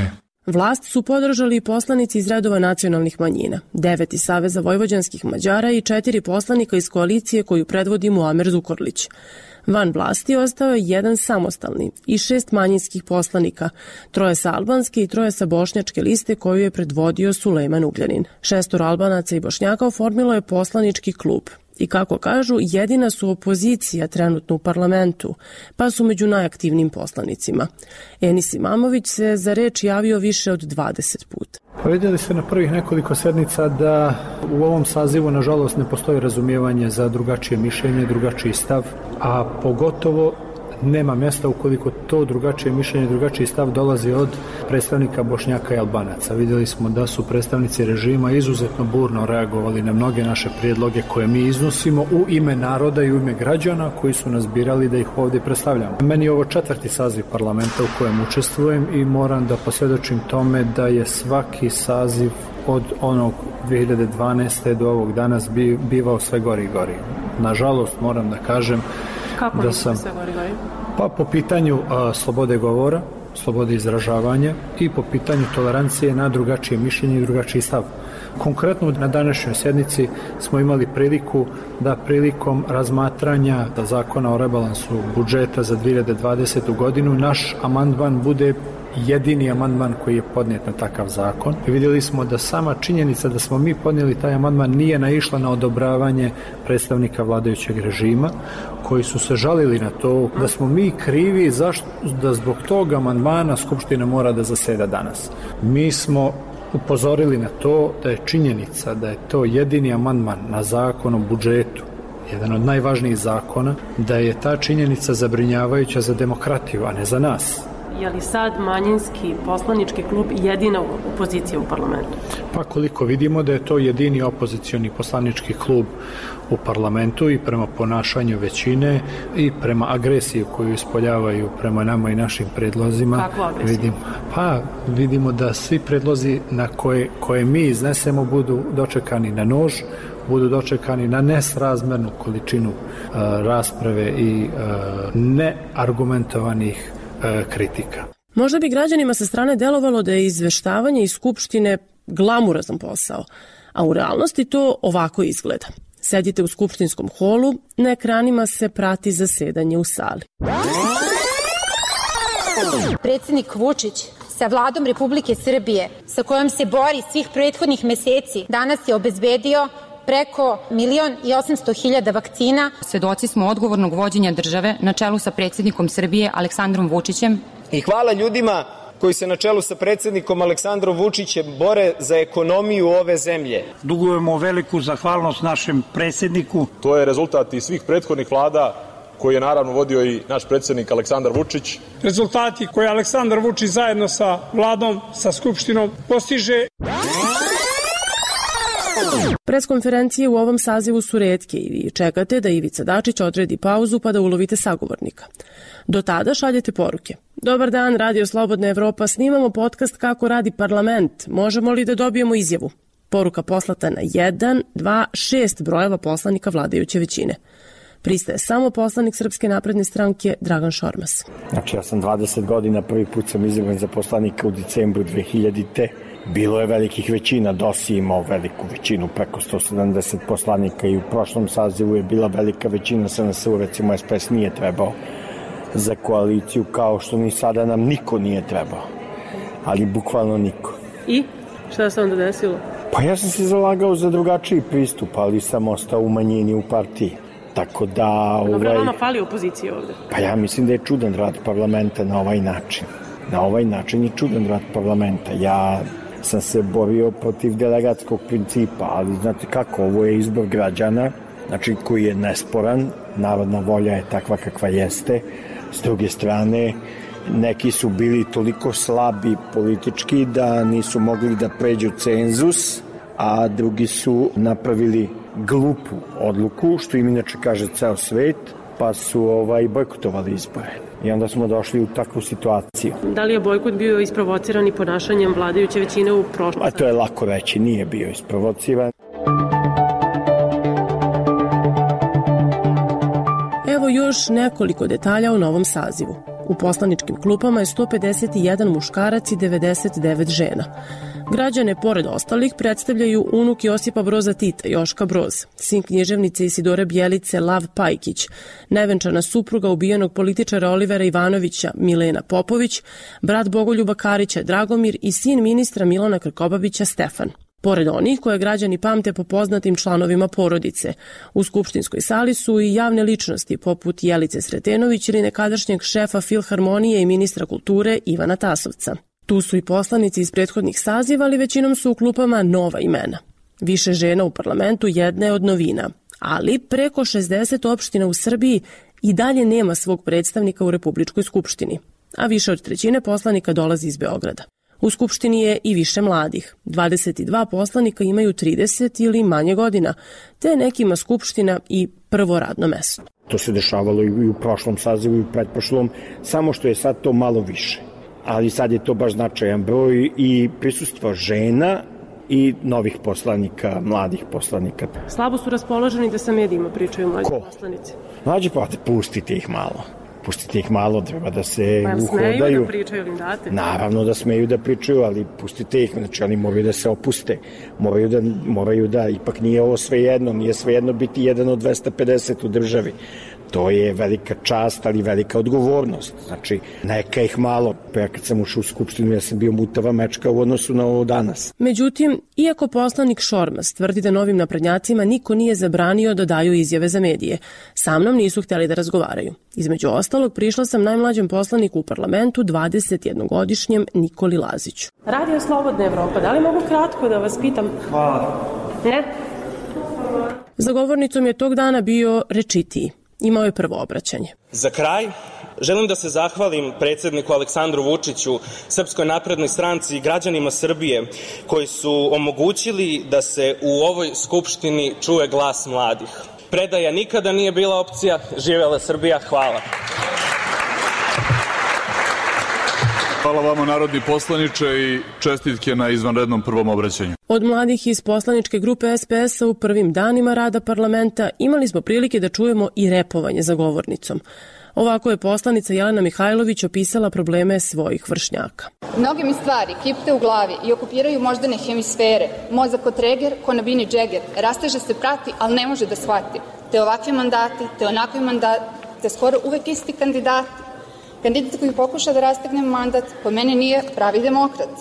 Vlast su podržali i poslanici iz redova nacionalnih manjina, devet iz Saveza vojvođanskih Mađara i četiri poslanika iz koalicije koju predvodi Muamer Zukorlić. Van vlasti ostao je jedan samostalni i šest manjinskih poslanika, troje sa albanske i troje sa bošnjačke liste koju je predvodio Sulejman Ugljanin. Šestor Albanaca i Bošnjaka oformilo je poslanički klub. I kako kažu, jedina su opozicija trenutno u parlamentu, pa su među najaktivnim poslanicima. Enis Imamović se za reč javio više od dvadeset puta. Pa vidjeli ste na prvih nekoliko sednica da u ovom sazivu nažalost ne postoji razumijevanje za drugačije mišljenje, drugačiji stav, a pogotovo nema mjesta ukoliko to drugačije mišljenje, drugačiji stav dolazi od predstavnika Bošnjaka i Albanaca. Vidjeli smo da su predstavnici režima izuzetno burno reagovali na mnoge naše prijedloge koje mi iznosimo u ime naroda i u ime građana koji su nas birali da ih ovdje predstavljamo. Meni je ovo četvrti saziv parlamenta u kojem učestvujem i moram da posvjedočim tome da je svaki saziv od onog dvije hiljade dvanaeste. do ovog danas bivao sve gori i gori. Nažalost, moram da kažem Kako da sam, sve gori gori? Pa po pitanju a, slobode govora, slobode izražavanja i po pitanju tolerancije na drugačije mišljenje i drugačiji stav. Konkretno na današnjoj sjednici smo imali priliku da prilikom razmatranja zakona o rebalansu budžeta za dvije hiljade dvadesete. godinu naš amandman bude jedini amandman koji je podnijet na takav zakon. I vidjeli smo da sama činjenica da smo mi podnijeli taj amandman nije naišla na odobravanje predstavnika vladajućeg režima koji su se žalili na to da smo mi krivi zašto, da zbog tog amandmana Skupština mora da zaseda danas. Mi smo upozorili na to da je činjenica da je to jedini amandman na zakon o budžetu, jedan od najvažnijih zakona, da je ta činjenica zabrinjavajuća za demokratiju, a ne za nas. Je li sad manjinski poslanički klub jedina opozicija u parlamentu? Pa koliko vidimo da je to jedini opozicioni poslanički klub u parlamentu i prema ponašanju većine i prema agresiji koju ispoljavaju prema nama i našim predlozima. Kakvu agresiju? Vidim, pa vidimo da svi predlozi na koje, koje mi iznesemo budu dočekani na nož, budu dočekani na nesrazmernu količinu uh, rasprave i uh, neargumentovanih kritika. Možda bi građanima sa strane delovalo da je izveštavanje iz Skupštine glamurazan posao, a u realnosti to ovako izgleda. Sedite u skupštinskom holu, na ekranima se prati zasedanje u sali. Predsjednik Vučić sa vladom Republike Srbije, sa kojom se bori svih prethodnih meseci, danas je obezbedio preko milion i osamsto hiljada vakcina. Svedoci smo odgovornog vođenja države na čelu sa predsjednikom Srbije Aleksandrom Vučićem. I hvala ljudima koji se na čelu sa predsjednikom Aleksandrom Vučićem bore za ekonomiju ove zemlje. Dugujemo veliku zahvalnost našem predsjedniku. To je rezultat i svih prethodnih vlada koji je naravno vodio i naš predsjednik Aleksandar Vučić. Rezultati koje Aleksandar Vučić zajedno sa vladom, sa Skupštinom postiže. Preskonferencije u ovom sazivu su retke i vi čekate da Ivica Dačić odredi pauzu pa da ulovite sagovornika. Do tada šaljete poruke. Dobar dan, Radio Slobodna Evropa, snimamo podcast Kako radi parlament. Možemo li da dobijemo izjavu? Poruka poslata na jedan, dva, šest brojeva poslanika vladajuće većine. Pristaje samo poslanik Srpske napredne stranke Dragan Šormaz. Znači ja sam dvadeset godina, prvi put sam izabran za poslanika u decembru dve hiljadite. Bilo je velikih većina, D O S je imao veliku većinu, preko sto sedamdeset poslanika i u prošlom sazivu je bila velika većina, S N S U recimo S P S nije trebao za koaliciju, kao što ni sada nam niko nije trebao, ali bukvalno niko. I? Šta se onda desilo? Pa ja sam se zalagao za drugačiji pristup, ali sam ostao u manjini u partiji. Tako da... Dobro, ovaj, vama fali opozicije ovde. Pa ja mislim da je čudan rad parlamenta na ovaj način. Na ovaj način je čudan rad parlamenta. Ja sam se borio protiv delegatskog principa, ali znate kako, ovo je izbor građana, znači koji je nesporan, narodna volja je takva kakva jeste. S druge strane, neki su bili toliko slabi politički da nisu mogli da pređu cenzus, a drugi su napravili glupu odluku, što im inače kaže ceo svet, pa su ovaj, bojkotovali izbore. I onda smo došli u takvu situaciju. Da li je bojkot bio isprovociran i ponašanjem vladajuće većine u prošlosti? A to je lako reći, nije bio isprovociran. Evo još nekoliko detalja o novom sazivu. U poslaničkim klupama je sto pedeset jedan muškarac i devedeset devet žena. Građane, pored ostalih, predstavljaju unuk Josipa Broza Tita, Joška Broz, sin književnice Isidore Bjelice, Lav Pajkić, nevenčana supruga ubijenog političara Olivera Ivanovića, Milena Popović, brat Bogoljuba Karića, Dragomir i sin ministra Milana Krkobabića, Stefan. Pored onih koje građani pamte po poznatim članovima porodice, u skupštinskoj sali su i javne ličnosti poput Jelice Sretenović ili nekadašnjeg šefa Filharmonije i ministra kulture Ivana Tasovca. Tu su i poslanici iz prethodnih saziva, ali većinom su u klupama nova imena. Više žena u parlamentu jedna je od novina, ali preko šezdeset opština u Srbiji i dalje nema svog predstavnika u Republičkoj skupštini, a više od trećine poslanika dolazi iz Beograda. U Skupštini je i više mladih. dvadeset dva poslanika imaju trideset ili manje godina, te nekima Skupština i prvo radno mesto. To se dešavalo i u prošlom sazivu i u pretprošlom, samo što je sad to malo više. Ali sad je to baš značajan broj i prisustvo žena i novih poslanika, mladih poslanika. Slabo su raspoloženi da sa medijima pričaju mlađi Ko? poslanici. Mlađi pa pustite ih malo. Pustite ih malo, treba da se pa, uhodaju. Pa smeju da pričaju ili im date? Naravno da smeju da pričaju, ali pustite ih, znači oni moraju da se opuste. Moraju da, moraju da, ipak nije ovo svejedno, nije svejedno biti jedan od dvesta pedeset u državi. To je velika čast, ali velika odgovornost. Znači, neka ih malo. Pa ja kad sam ušao u Skupštinu, ja sam bio mutava mečka u odnosu na ovo danas. Međutim, iako poslanik Šormaz tvrdi da novim naprednjacima niko nije zabranio da daju izjave za medije, sa mnom nisu hteli da razgovaraju. Između ostalog, prišla sam najmlađem poslaniku u parlamentu, dvadesetjednogodišnjem Nikoli Laziću. Radio Slobodna Evropa, da li mogu kratko da vas pitam? Hvala. Ne? Za govornicom je tog dana bio rečitiji. Imao je prvo obraćanje. Za kraj, želim da se zahvalim predsedniku Aleksandru Vučiću, Srpskoj naprednoj stranci i građanima Srbije koji su omogućili da se u ovoj Skupštini čuje glas mladih. Predaja nikada nije bila opcija. Živela Srbija. Hvala. Hvala vama, narodni poslaniče, i čestitke na izvanrednom prvom obraćanju. Od mladih iz poslaničke grupe es pe es a u prvim danima rada parlamenta imali smo prilike da čujemo i repovanje za govornicom. Ovako je poslanica Jelena Mihajlović opisala probleme svojih vršnjaka. Mnoge mi stvari kipte u glavi i okupiraju moždane hemisfere. Mozak od treger, ko na bini džeger. Rasteže se prati, ali ne može da shvati. Te ovakvi mandati, te onakvi mandati, te skoro uvek isti kandidati. Kandidat koji pokuša da rastegne mandat, po meni nije pravi demokrat.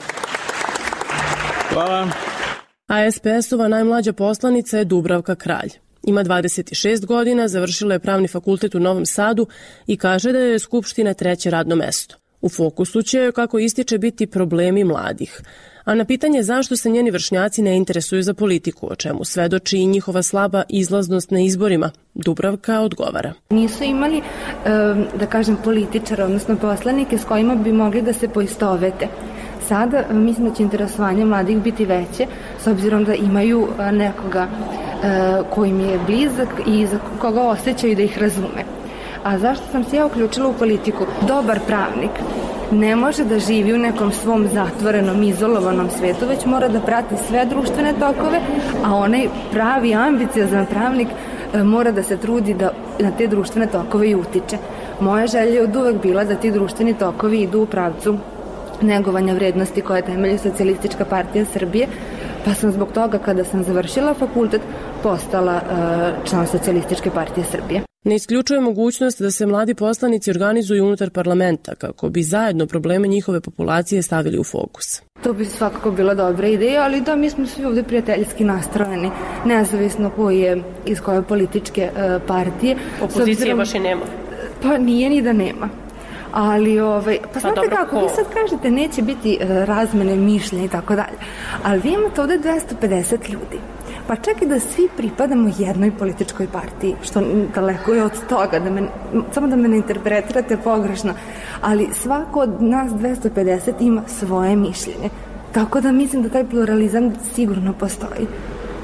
Hvala. A es pe es-ova najmlađa poslanica je Dubravka Kralj. Ima dvadeset šest godina, završila je pravni fakultet u Novom Sadu i kaže da je Skupština treće radno mesto. U fokusu će, kako ističe, biti problemi mladih. A na pitanje zašto se njeni vršnjaci ne interesuju za politiku, o čemu svedoči i njihova slaba izlaznost na izborima, Dubravka odgovara. Nisu imali, da kažem, političara, odnosno poslanike s kojima bi mogli da se poistovete. Sada mislim da će interesovanje mladih biti veće, s obzirom da imaju nekoga koji im je blizak i za koga osjećaju da ih razume. A zašto sam se ja uključila u politiku? Dobar pravnik ne može da živi u nekom svom zatvorenom, izolovanom svetu, već mora da prati sve društvene tokove, a onaj pravi, ambiciozan pravnik mora da se trudi da na te društvene tokove i utiče. Moja želja je od uvek bila da ti društveni tokovi idu u pravcu negovanja vrednosti koje temelji Socijalistička partija Srbije, pa sam zbog toga kada sam završila fakultet postala član Socijalističke partije Srbije. Ne isključuje mogućnost da se mladi poslanici organizuju unutar parlamenta kako bi zajedno probleme njihove populacije stavili u fokus. To bi svakako bila dobra ideja, ali da, mi smo svi ovde prijateljski nastrojeni, nezavisno ko je iz koje političke uh, partije. Opozicije obzirom, baš i nema. Pa nije ni da nema. Ali, ovaj, pa znate pa kako, ko? Vi sad kažete neće biti uh, razmene mišljenja i tako dalje, ali vi imate ovde dvesta pedeset ljudi. Pa čak i da svi pripadamo jednoj političkoj partiji, što daleko je od toga, da me, samo da me ne interpretirate pogrešno, ali svako od nas dvesta pedeset ima svoje mišljenje. Tako da mislim da taj pluralizam sigurno postoji.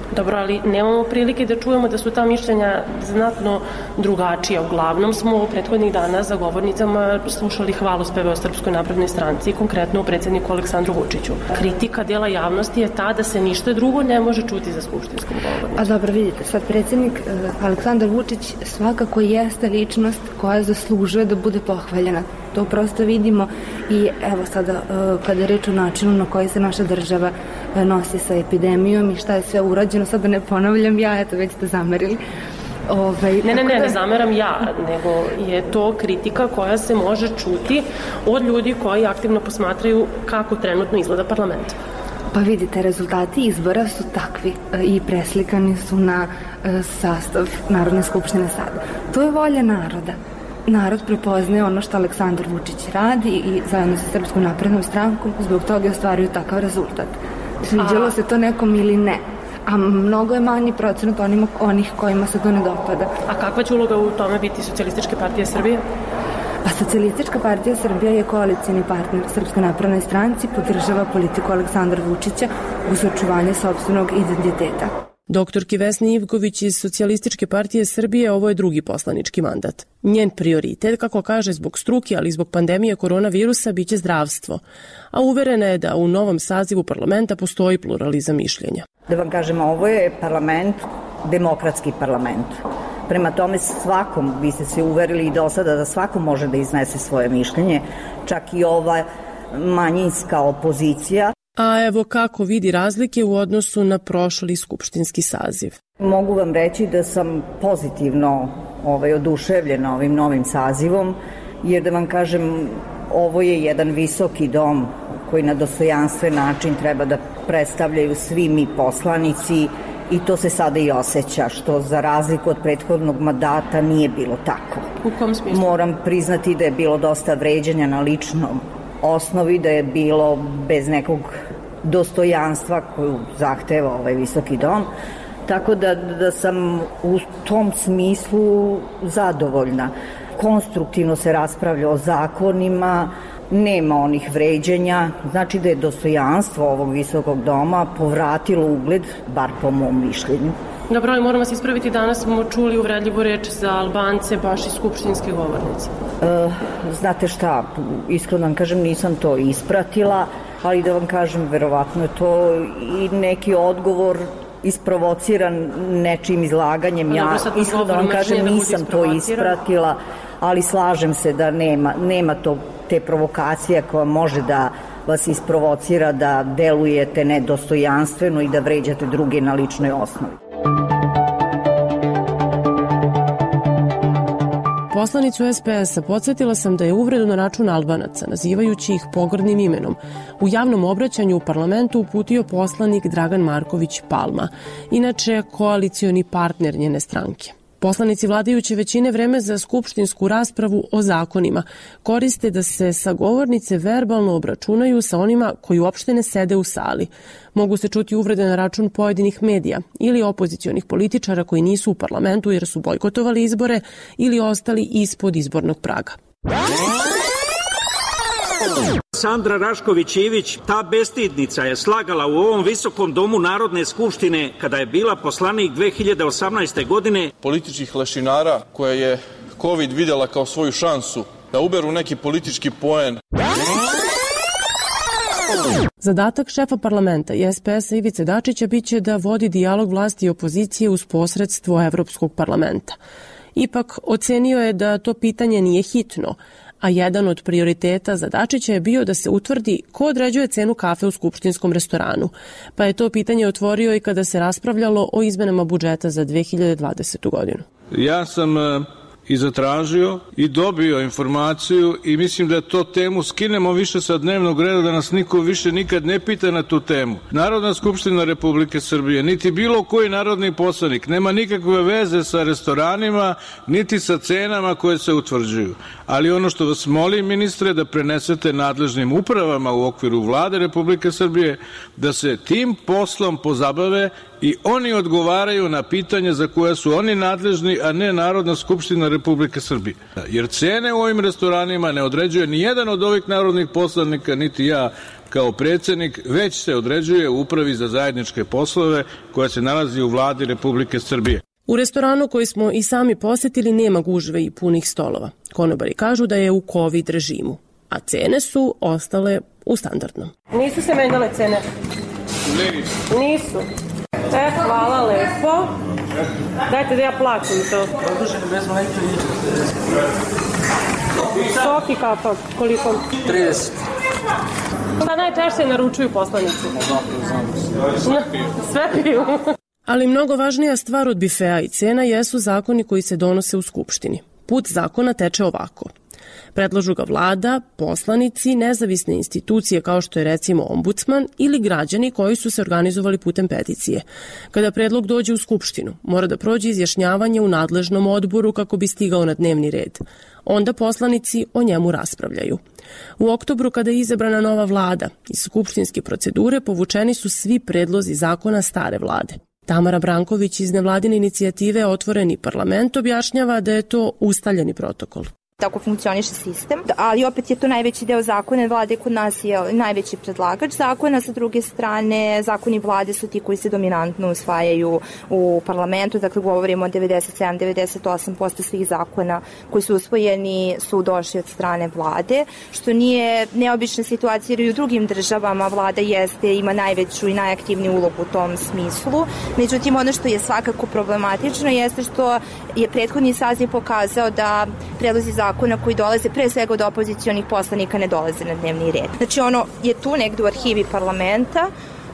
Dobro, ali nemamo prilike da čujemo da su ta mišljenja znatno drugačija. Uglavnom smo u prethodnih dana za govornicama slušali hvalospeve o Srpskoj naprednoj stranci, konkretno o predsjedniku Aleksandru Vučiću. Kritika dela javnosti je ta da se ništa drugo ne može čuti za skupštinskom govornicom. A dobro, vidite, sad predsjednik Aleksandar Vučić svakako jeste ličnost koja zaslužuje da bude pohvaljena. To prosto vidimo i evo sada kada je reč o načinu na koji se naša država nosi sa epidemijom i šta je sve urađeno, sad da ne ponavljam ja, eto već ste zamerili. Ovaj, ne, ne, ne, da... ne zameram ja, nego je to kritika koja se može čuti od ljudi koji aktivno posmatraju kako trenutno izgleda parlament. Pa vidite, rezultati izbora su takvi i preslikani su na sastav Narodne skupštine sada. To je volja naroda. Narod prepoznaje ono što Aleksandar Vučić radi i zajedno sa Srpskom naprednom strankom zbog toga ostvaruju takav rezultat. Sviđalo A... se to nekom ili ne, a mnogo je manji procenat onima, onih kojima se to ne dopada. A kakva će uloga u tome biti Socijalističke partije Srbije? Pa Socijalistička partija Srbije je koalicijni partner Srpskoj naprednoj stranci, podržava politiku Aleksandra Vučića uz očuvanje sopstvenog identiteta. Doktorki Vesni Ivković iz Socijalističke partije Srbije ovo je drugi poslanički mandat. Njen prioritet, kako kaže, zbog struke, ali i zbog pandemije koronavirusa, biće zdravstvo. A uverena je da u novom sazivu parlamenta postoji pluralizam mišljenja. Da vam kažem, ovo je parlament, demokratski parlament. Prema tome svakom, vi ste se uverili i do sada da svako može da iznese svoje mišljenje, čak i ova manjinska opozicija. A evo kako vidi razlike u odnosu na prošli skupštinski saziv. Mogu vam reći da sam pozitivno ovaj, oduševljena ovim novim sazivom, jer da vam kažem, ovo je jedan visoki dom koji na dostojanstven način treba da predstavljaju svi mi poslanici i to se sada i osjeća, što za razliku od prethodnog mandata nije bilo tako. U kom smislu? Moram priznati da je bilo dosta vređanja na ličnom osnovi, da je bilo bez nekog dostojanstva koju zahteva ovaj visoki dom, tako da, da sam u tom smislu zadovoljna. Konstruktivno se raspravlja o zakonima, nema onih vređenja, znači da je dostojanstvo ovog visokog doma povratilo ugled, bar po mom mišljenju. Dobro, ali moram vas ispraviti, danas smo čuli uvredljivu reč za Albance, baš i skupštinski govornici. E, znate šta, iskreno vam kažem, nisam to ispratila, ali da vam kažem, verovatno je to i neki odgovor isprovociran nečim izlaganjem. Ja, iskreno da vam kažem, nisam to ispratila, ali slažem se da nema, nema to, te provokacije koja može da vas isprovocira da delujete nedostojanstveno i da vređate druge na ličnoj osnovi. Poslanicu es pe es-a podsjetila sam da je uvredu na račun Albanaca, nazivajući ih pogrdnim imenom, u javnom obraćanju u parlamentu uputio poslanik Dragan Marković Palma, inače koalicioni partner njene stranke. Poslanici vladajuće većine vreme za skupštinsku raspravu o zakonima koriste da se sa govornice verbalno obračunaju sa onima koji uopšte ne sede u sali. Mogu se čuti uvrede na račun pojedinih medija ili opozicionih političara koji nisu u parlamentu jer su bojkotovali izbore ili ostali ispod izbornog praga. Sandra Rašković-Ivić, ta bestidnica, je slagala u ovom visokom domu Narodne skupštine kada je bila poslanik dve hiljade osamnaeste. godine. Političkih lešinara koja je COVID videla kao svoju šansu da uberu neki politički poen. Zadatak šefa parlamenta i es pe es-a Ivice Dačića biće da vodi dijalog vlasti i opozicije uz posredstvo Evropskog parlamenta. Ipak ocenio je da to pitanje nije hitno, a jedan od prioriteta za Dačića je bio da se utvrdi ko određuje cenu kafe u skupštinskom restoranu, pa je to pitanje otvorio i kada se raspravljalo o izmenama budžeta za dve hiljade dvadesetu. godinu. Ja sam i zatražio i dobio informaciju i mislim da to temu skinemo više sa dnevnog reda, da nas niko više nikad ne pita na tu temu. Narodna skupština Republike Srbije, niti bilo koji narodni poslanik nema nikakve veze sa restoranima, niti sa cenama koje se utvrđuju. Ali ono što vas molim, ministre, da prenesete nadležnim upravama u okviru Vlade Republike Srbije, da se tim poslom pozabave i oni odgovaraju na pitanja za koja su oni nadležni, a ne Narodna skupština Republike Srbije. Jer cene u ovim restoranima ne određuje ni jedan od ovih narodnih poslanika, niti ja, kao predsednik, već se određuje u Upravi za zajedničke poslove koja se nalazi u Vladi Republike Srbije. U restoranu koji smo i sami posetili nema gužve i punih stolova. Konobari kažu da je u COVID režimu, a cene su ostale u standardnom. Nisu se menjale cene? Nisu. Nisu. E, hvala lepo. Dajte da ja plaćam to. Sok i kafa, koliko? trideset. Šta najčešće naručuju poslanici? Sve piju. Ali mnogo važnija stvar od bifea i cena jesu zakoni koji se donose u Skupštini. Put zakona teče ovako. Predlažu ga vlada, poslanici, nezavisne institucije kao što je recimo ombudsman ili građani koji su se organizovali putem peticije. Kada predlog dođe u Skupštinu, mora da prođe izjašnjavanje u nadležnom odboru kako bi stigao na dnevni red. Onda poslanici o njemu raspravljaju. U oktobru, kada je izabrana nova vlada, iz skupštinske procedure povučeni su svi predlozi zakona stare vlade. Tamara Branković iz nevladine inicijative Otvoreni parlament objašnjava da je to ustaljeni protokol. Tako funkcioniše sistem, ali opet je to najveći deo zakona, vlade kod nas je najveći predlagač zakona, sa druge strane zakoni vlade su ti koji se dominantno usvajaju u parlamentu, dakle govorimo o devedeset sedam do devedeset osam posto svih zakona koji su usvojeni su došli od strane vlade, što nije neobična situacija jer i u drugim državama vlada jeste, ima najveću i najaktivniju ulogu u tom smislu. Međutim, ono što je svakako problematično jeste što je prethodni saziv pokazao da predlozi zakona zakona koji dolaze pre svega od opozicionih poslanika ne dolaze na dnevni red. Znači ono je tu negde u arhivi parlamenta.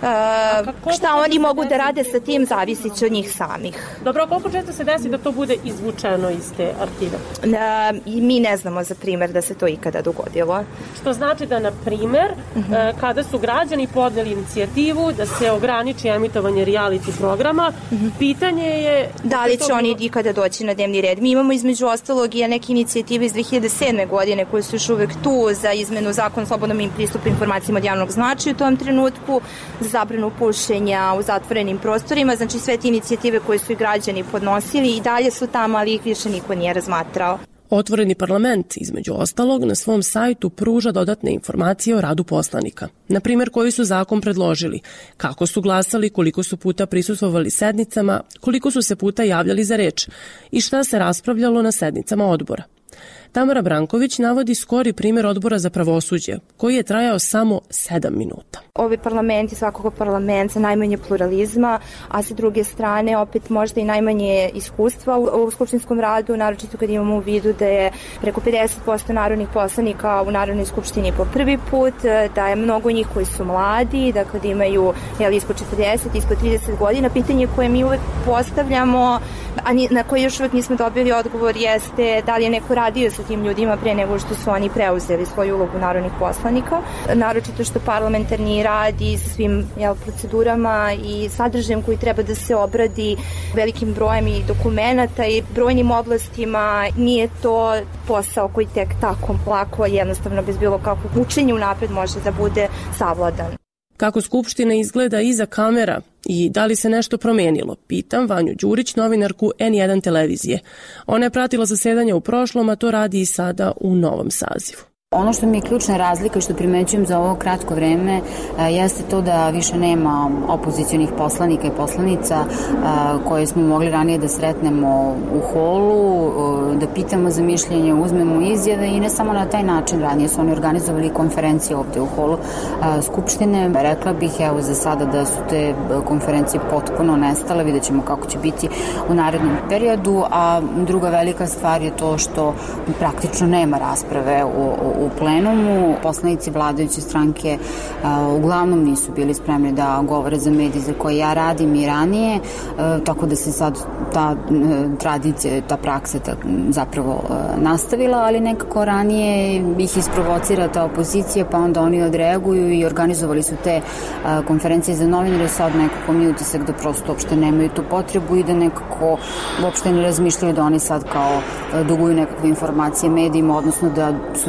Uh, šta oni mogu da rade sa tim zavisit će od njih samih. Dobro, koliko često se desi da to bude izvučeno iz te arhive? Uh, mi ne znamo za primer da se to ikada dogodilo. Što znači da, na primer, uh-huh. uh, kada su građani podneli inicijativu da se ograniči emitovanje reality programa, uh-huh. pitanje je... Da li će to... oni ikada doći na dnevni red? Mi imamo između ostalog i neke inicijative iz dve hiljade sedme. godine koje su još uvek tu za izmenu zakona o slobodnom pristupu informacijama od javnog značaja u tom trenutku, zabranu pušenja u zatvorenim prostorima, znači sve te inicijative koje su i građani podnosili i dalje su tamo, ali ih više niko nije razmatrao. Otvoreni parlament, između ostalog, na svom sajtu pruža dodatne informacije o radu poslanika. Na primjer, koji su zakon predložili, kako su glasali, koliko su puta prisustvovali sednicama, koliko su se puta javljali za reč i šta se raspravljalo na sednicama odbora. Tamara Branković navodi skori primjer odbora za pravosuđe, koji je trajao samo sedam minuta. Ovaj parlament je svakako parlament sa najmanje pluralizma, a sa druge strane opet možda i najmanje iskustva u, u skupštinskom radu, naročito kad imamo u vidu da je preko pedeset posto narodnih poslanika u Narodnoj skupštini po prvi put, da je mnogo njih koji su mladi, dakle da imaju jel, ispod četrdeset, ispod trideset godina. Pitanje koje mi uvek postavljamo, a na koje još uvek nismo dobili odgovor, jeste da li je neko radio sa tim ljudima pre nego što su oni preuzeli svoju ulogu narodnih poslanika. Naročito što parlamentarni rad i svim jel, procedurama i sadržajem koji treba da se obradi velikim brojem i dokumenata i brojnim oblastima, nije to posao koji tek tako lako, jednostavno bez bilo kakvog učenja unapred može da bude savladan. Kako Skupština izgleda iza kamera i da li se nešto promenilo, pitam Vanju Đurić, novinarku en jedan televizije. Ona je pratila zasedanja u prošlom, a to radi i sada u novom sazivu. Ono što mi je ključna razlika i što primećujem za ovo kratko vreme jeste to da više nema opozicionih poslanika i poslanica koje smo mogli ranije da sretnemo u holu, da pitamo za mišljenje, uzmemo izjave i ne samo na taj način. Ranije su oni organizovali konferencije ovde u holu Skupštine. Rekla bih evo za sada da su te konferencije potpuno nestale, vidjet ćemo kako će biti u narednom periodu, a druga velika stvar je to što praktično nema rasprave u u plenumu. Poslanici vladajuće stranke a, uglavnom nisu bili spremni da govore za medij za koje ja radim i ranije, a, tako da se sad ta a, tradicija, ta praksa ta, zapravo a, nastavila, ali nekako ranije ih isprovocira ta opozicija, pa onda oni odreaguju i organizovali su te a, konferencije za novinare, sad nekako mi utisak da prosto uopšte nemaju tu potrebu i da nekako uopšte ne razmišljaju da oni sad kao a, duguju nekakve informacije medijima, odnosno da su dužni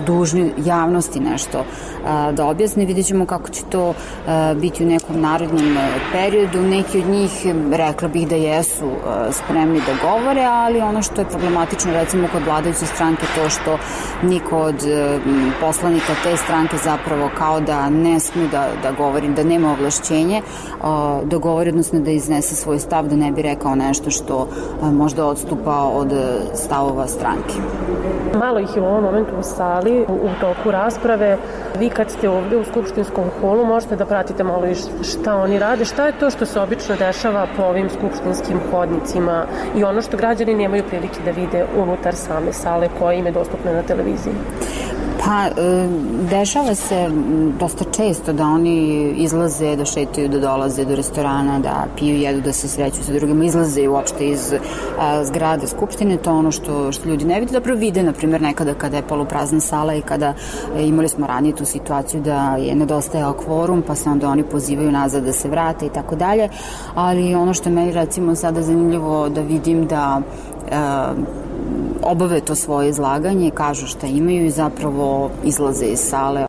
imaju javnosti nešto da objasne. Vidjet ćemo kako će to biti u nekom narednom periodu. Neki od njih, rekla bih da jesu spremni da govore, ali ono što je problematično recimo kod vladajuće stranke to što niko od poslanika te stranke zapravo kao da ne sme da, da govori, da nema ovlašćenje da govori, odnosno da iznese svoj stav, da ne bi rekao nešto što možda odstupa od stavova stranke. Malo ih je u ovom momentu u sali, u toku rasprave. Vi kad ste ovde u skupštinskom holu možete da pratite malo i šta oni rade. Šta je to što se obično dešava po ovim skupštinskim hodnicima i ono što građani nemaju prilike da vide unutar same sale koja im je dostupna na televiziji? Pa, dešava se dosta često da oni izlaze, da šetaju, da dolaze do restorana, da piju, jedu, da se sreću sa drugima, izlaze uopšte iz a, zgrade Skupštine, to ono što, što ljudi ne vide, dobro vide, na primjer, nekada kada je poluprazna sala i kada e, imali smo ranije tu situaciju da je nedostajao kvorum, pa se onda oni pozivaju nazad da se vrate i tako dalje, ali ono što je meni recimo sada zanimljivo da vidim da e, obave to svoje izlaganje, kažu šta imaju i zapravo izlaze iz sale.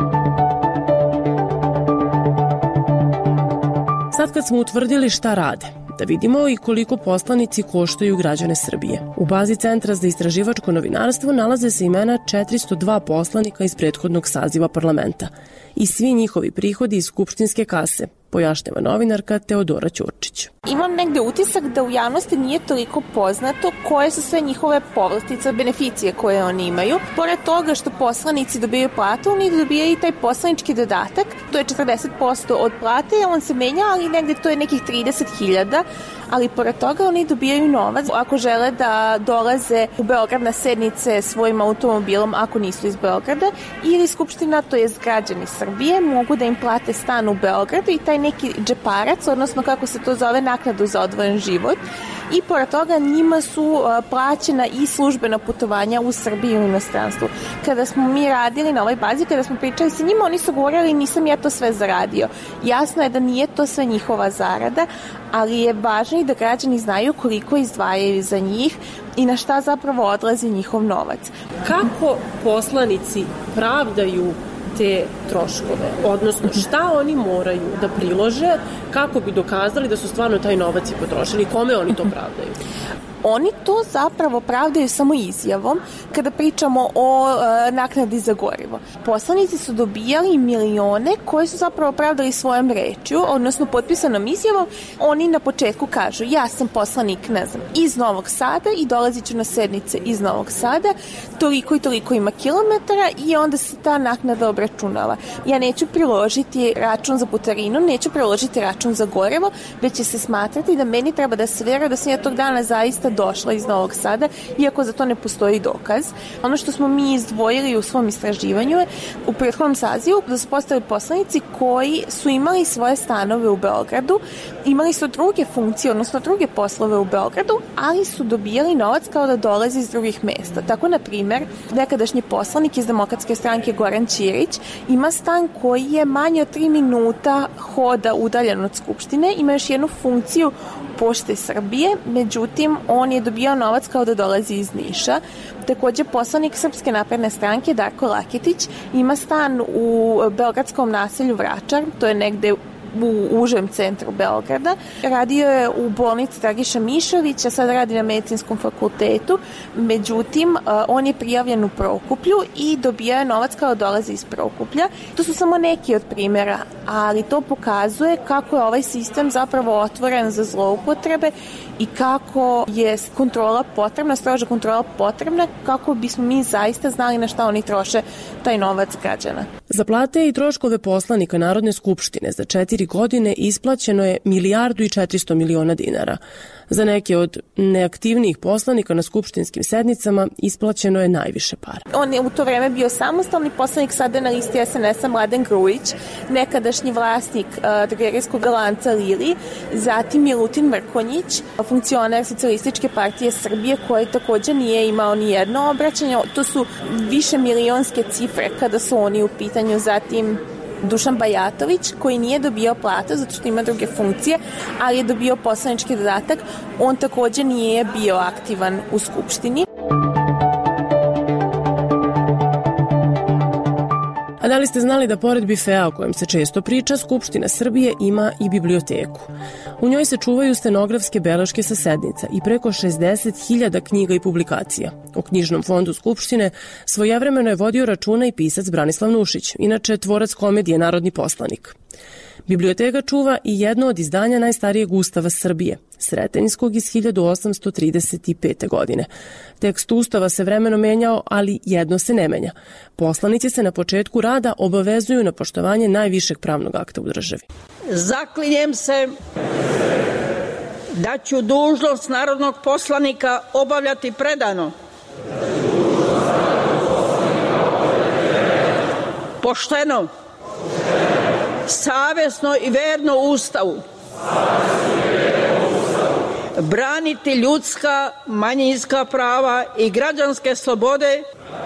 Sad kad smo utvrdili šta rade, da vidimo i koliko poslanici koštaju građane Srbije. U bazi Centra za istraživačko novinarstvo nalaze se imena četiristo dva poslanika iz prethodnog saziva parlamenta i svi njihovi prihodi iz skupštinske kase, pojašnjava novinarka Teodora Ćurčić. Imam negde utisak da u javnosti nije toliko poznato koje su sve njihove povlastice, beneficije koje oni imaju. Pored toga što poslanici dobijaju platu, oni dobijaju i taj poslanički dodatak. To je četrdeset posto od plate, on se menja, ali negde to je nekih trideset hiljada. Ali pored toga oni dobijaju novac ako žele da dolaze u Beograd na sednice svojim automobilom ako nisu iz Beograda, ili Skupština, to je građani Srbije, mogu da im plate stan u Beogradu i taj neki džeparac, odnosno kako se to zove, naknadu za odvojen život. I pored toga njima su plaćena i službena putovanja u Srbiji i u inostranstvu. Kada smo mi radili na ovoj bazi, kada smo pričali sa njima, oni su govorili nisam ja to sve zaradio. Jasno je da nije to sve njihova zarada, ali je važno i da građani znaju koliko izdvajaju za njih i na šta zapravo odlazi njihov novac. Kako poslanici pravdaju te troškove, odnosno šta oni moraju da prilože kako bi dokazali da su stvarno taj novac i potrošili, kome oni to pravdaju? Oni to zapravo pravdaju samo izjavom kada pričamo o e, naknadi za gorivo. Poslanici su dobijali milione koje su zapravo pravdali svojom rečju, odnosno potpisanom izjavom. Oni na početku kažu ja sam poslanik, ne znam, iz Novog Sada i dolazit ću na sednice iz Novog Sada, toliko i toliko ima kilometara i onda se ta naknada obračunava. Ja neću priložiti račun za putarinu, neću priložiti račun za gorivo, već će se smatrati da meni treba da se veruje da sam ja tog dana zaista došla iz Novog Sada, iako za to ne postoji dokaz. Ono što smo mi izdvojili u svom istraživanju je u prethodnom sazivu da su postali poslanici koji su imali svoje stanove u Beogradu, imali su druge funkcije, odnosno druge poslove u Beogradu, ali su dobijali novac kao da dolaze iz drugih mesta. Tako, na primer, nekadašnji poslanik iz Demokratske stranke Goran Ćirić ima stan koji je manje od tri minuta hoda udaljen od Skupštine, ima još jednu funkciju Pošte Srbije, međutim, on je dobijao novac kao da dolazi iz Niša. Takođe, poslanik Srpske napredne stranke Darko Laketić ima stan u beogradskom naselju Vračar, to je negde u užem centru Beograda. Radio je u bolnici Dragiša Mišovića, sada radi na medicinskom fakultetu, međutim, on je prijavljen u Prokuplju i dobija novac kao dolazi iz Prokuplja. To su samo neki od primjera, ali to pokazuje kako je ovaj sistem zapravo otvoren za zloupotrebe i kako je kontrola potrebna, stroža kontrola potrebna, kako bismo mi zaista znali na šta oni troše taj novac građana. Za plate i troškove poslanika Narodne skupštine za četiri godine isplaćeno je milijardu i četiristo miliona dinara. Za neke od neaktivnijih poslanika na skupštinskim sednicama isplaćeno je najviše para. On je u to vreme bio samostalni poslanik, sada na listi es en es-a Mladen Grujić, nekadašnji vlasnik uh, drogerijskog lanca Lili, zatim Milutin Mrkonjić, funkcioner Socijalističke partije Srbije, koji takođe nije imao ni jedno obraćanje. To su više milionske cifre kada su oni u pitanju. Zatim Dušan Bajatović, koji nije dobio platu zato što ima druge funkcije, ali je dobio poslanički dodatak. On takođe nije bio aktivan u Skupštini. Da li ste znali da pored bifea o kojem se često priča, Skupština Srbije ima i biblioteku? U njoj se čuvaju stenografske beleške sa sednica i preko šezdeset hiljada knjiga i publikacija. O knjižnom fondu Skupštine svojevremeno je vodio računa i pisac Branislav Nušić, inače tvorac komedije Narodni poslanik. Biblioteka čuva i jedno od izdanja najstarijeg Ustava Srbije, Sretenjskog iz hiljadu osamsto trideset pete. godine. Tekst Ustava se vremenom menjao, ali jedno se ne menja. Poslanici se na početku rada obavezuju na poštovanje najvišeg pravnog akta u državi. Zaklinjem se da ću dužnost narodnog poslanika obavljati predano, pošteno, savesno i verno Ustavu, braniti ljudska, manjinska prava i građanske slobode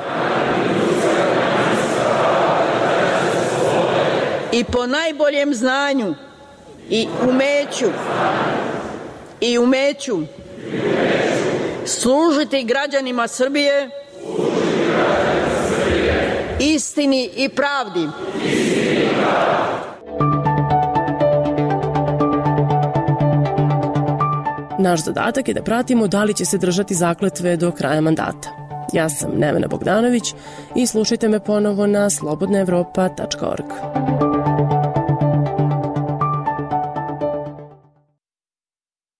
i po najboljem znanju i umeću i umeću služiti građanima Srbije, istini i pravdi. Naš zadatak je da pratimo da li će se držati zakletve do kraja mandata. Ja sam Nevena Bogdanović i slušajte me ponovo na slobodna evropa tačka org.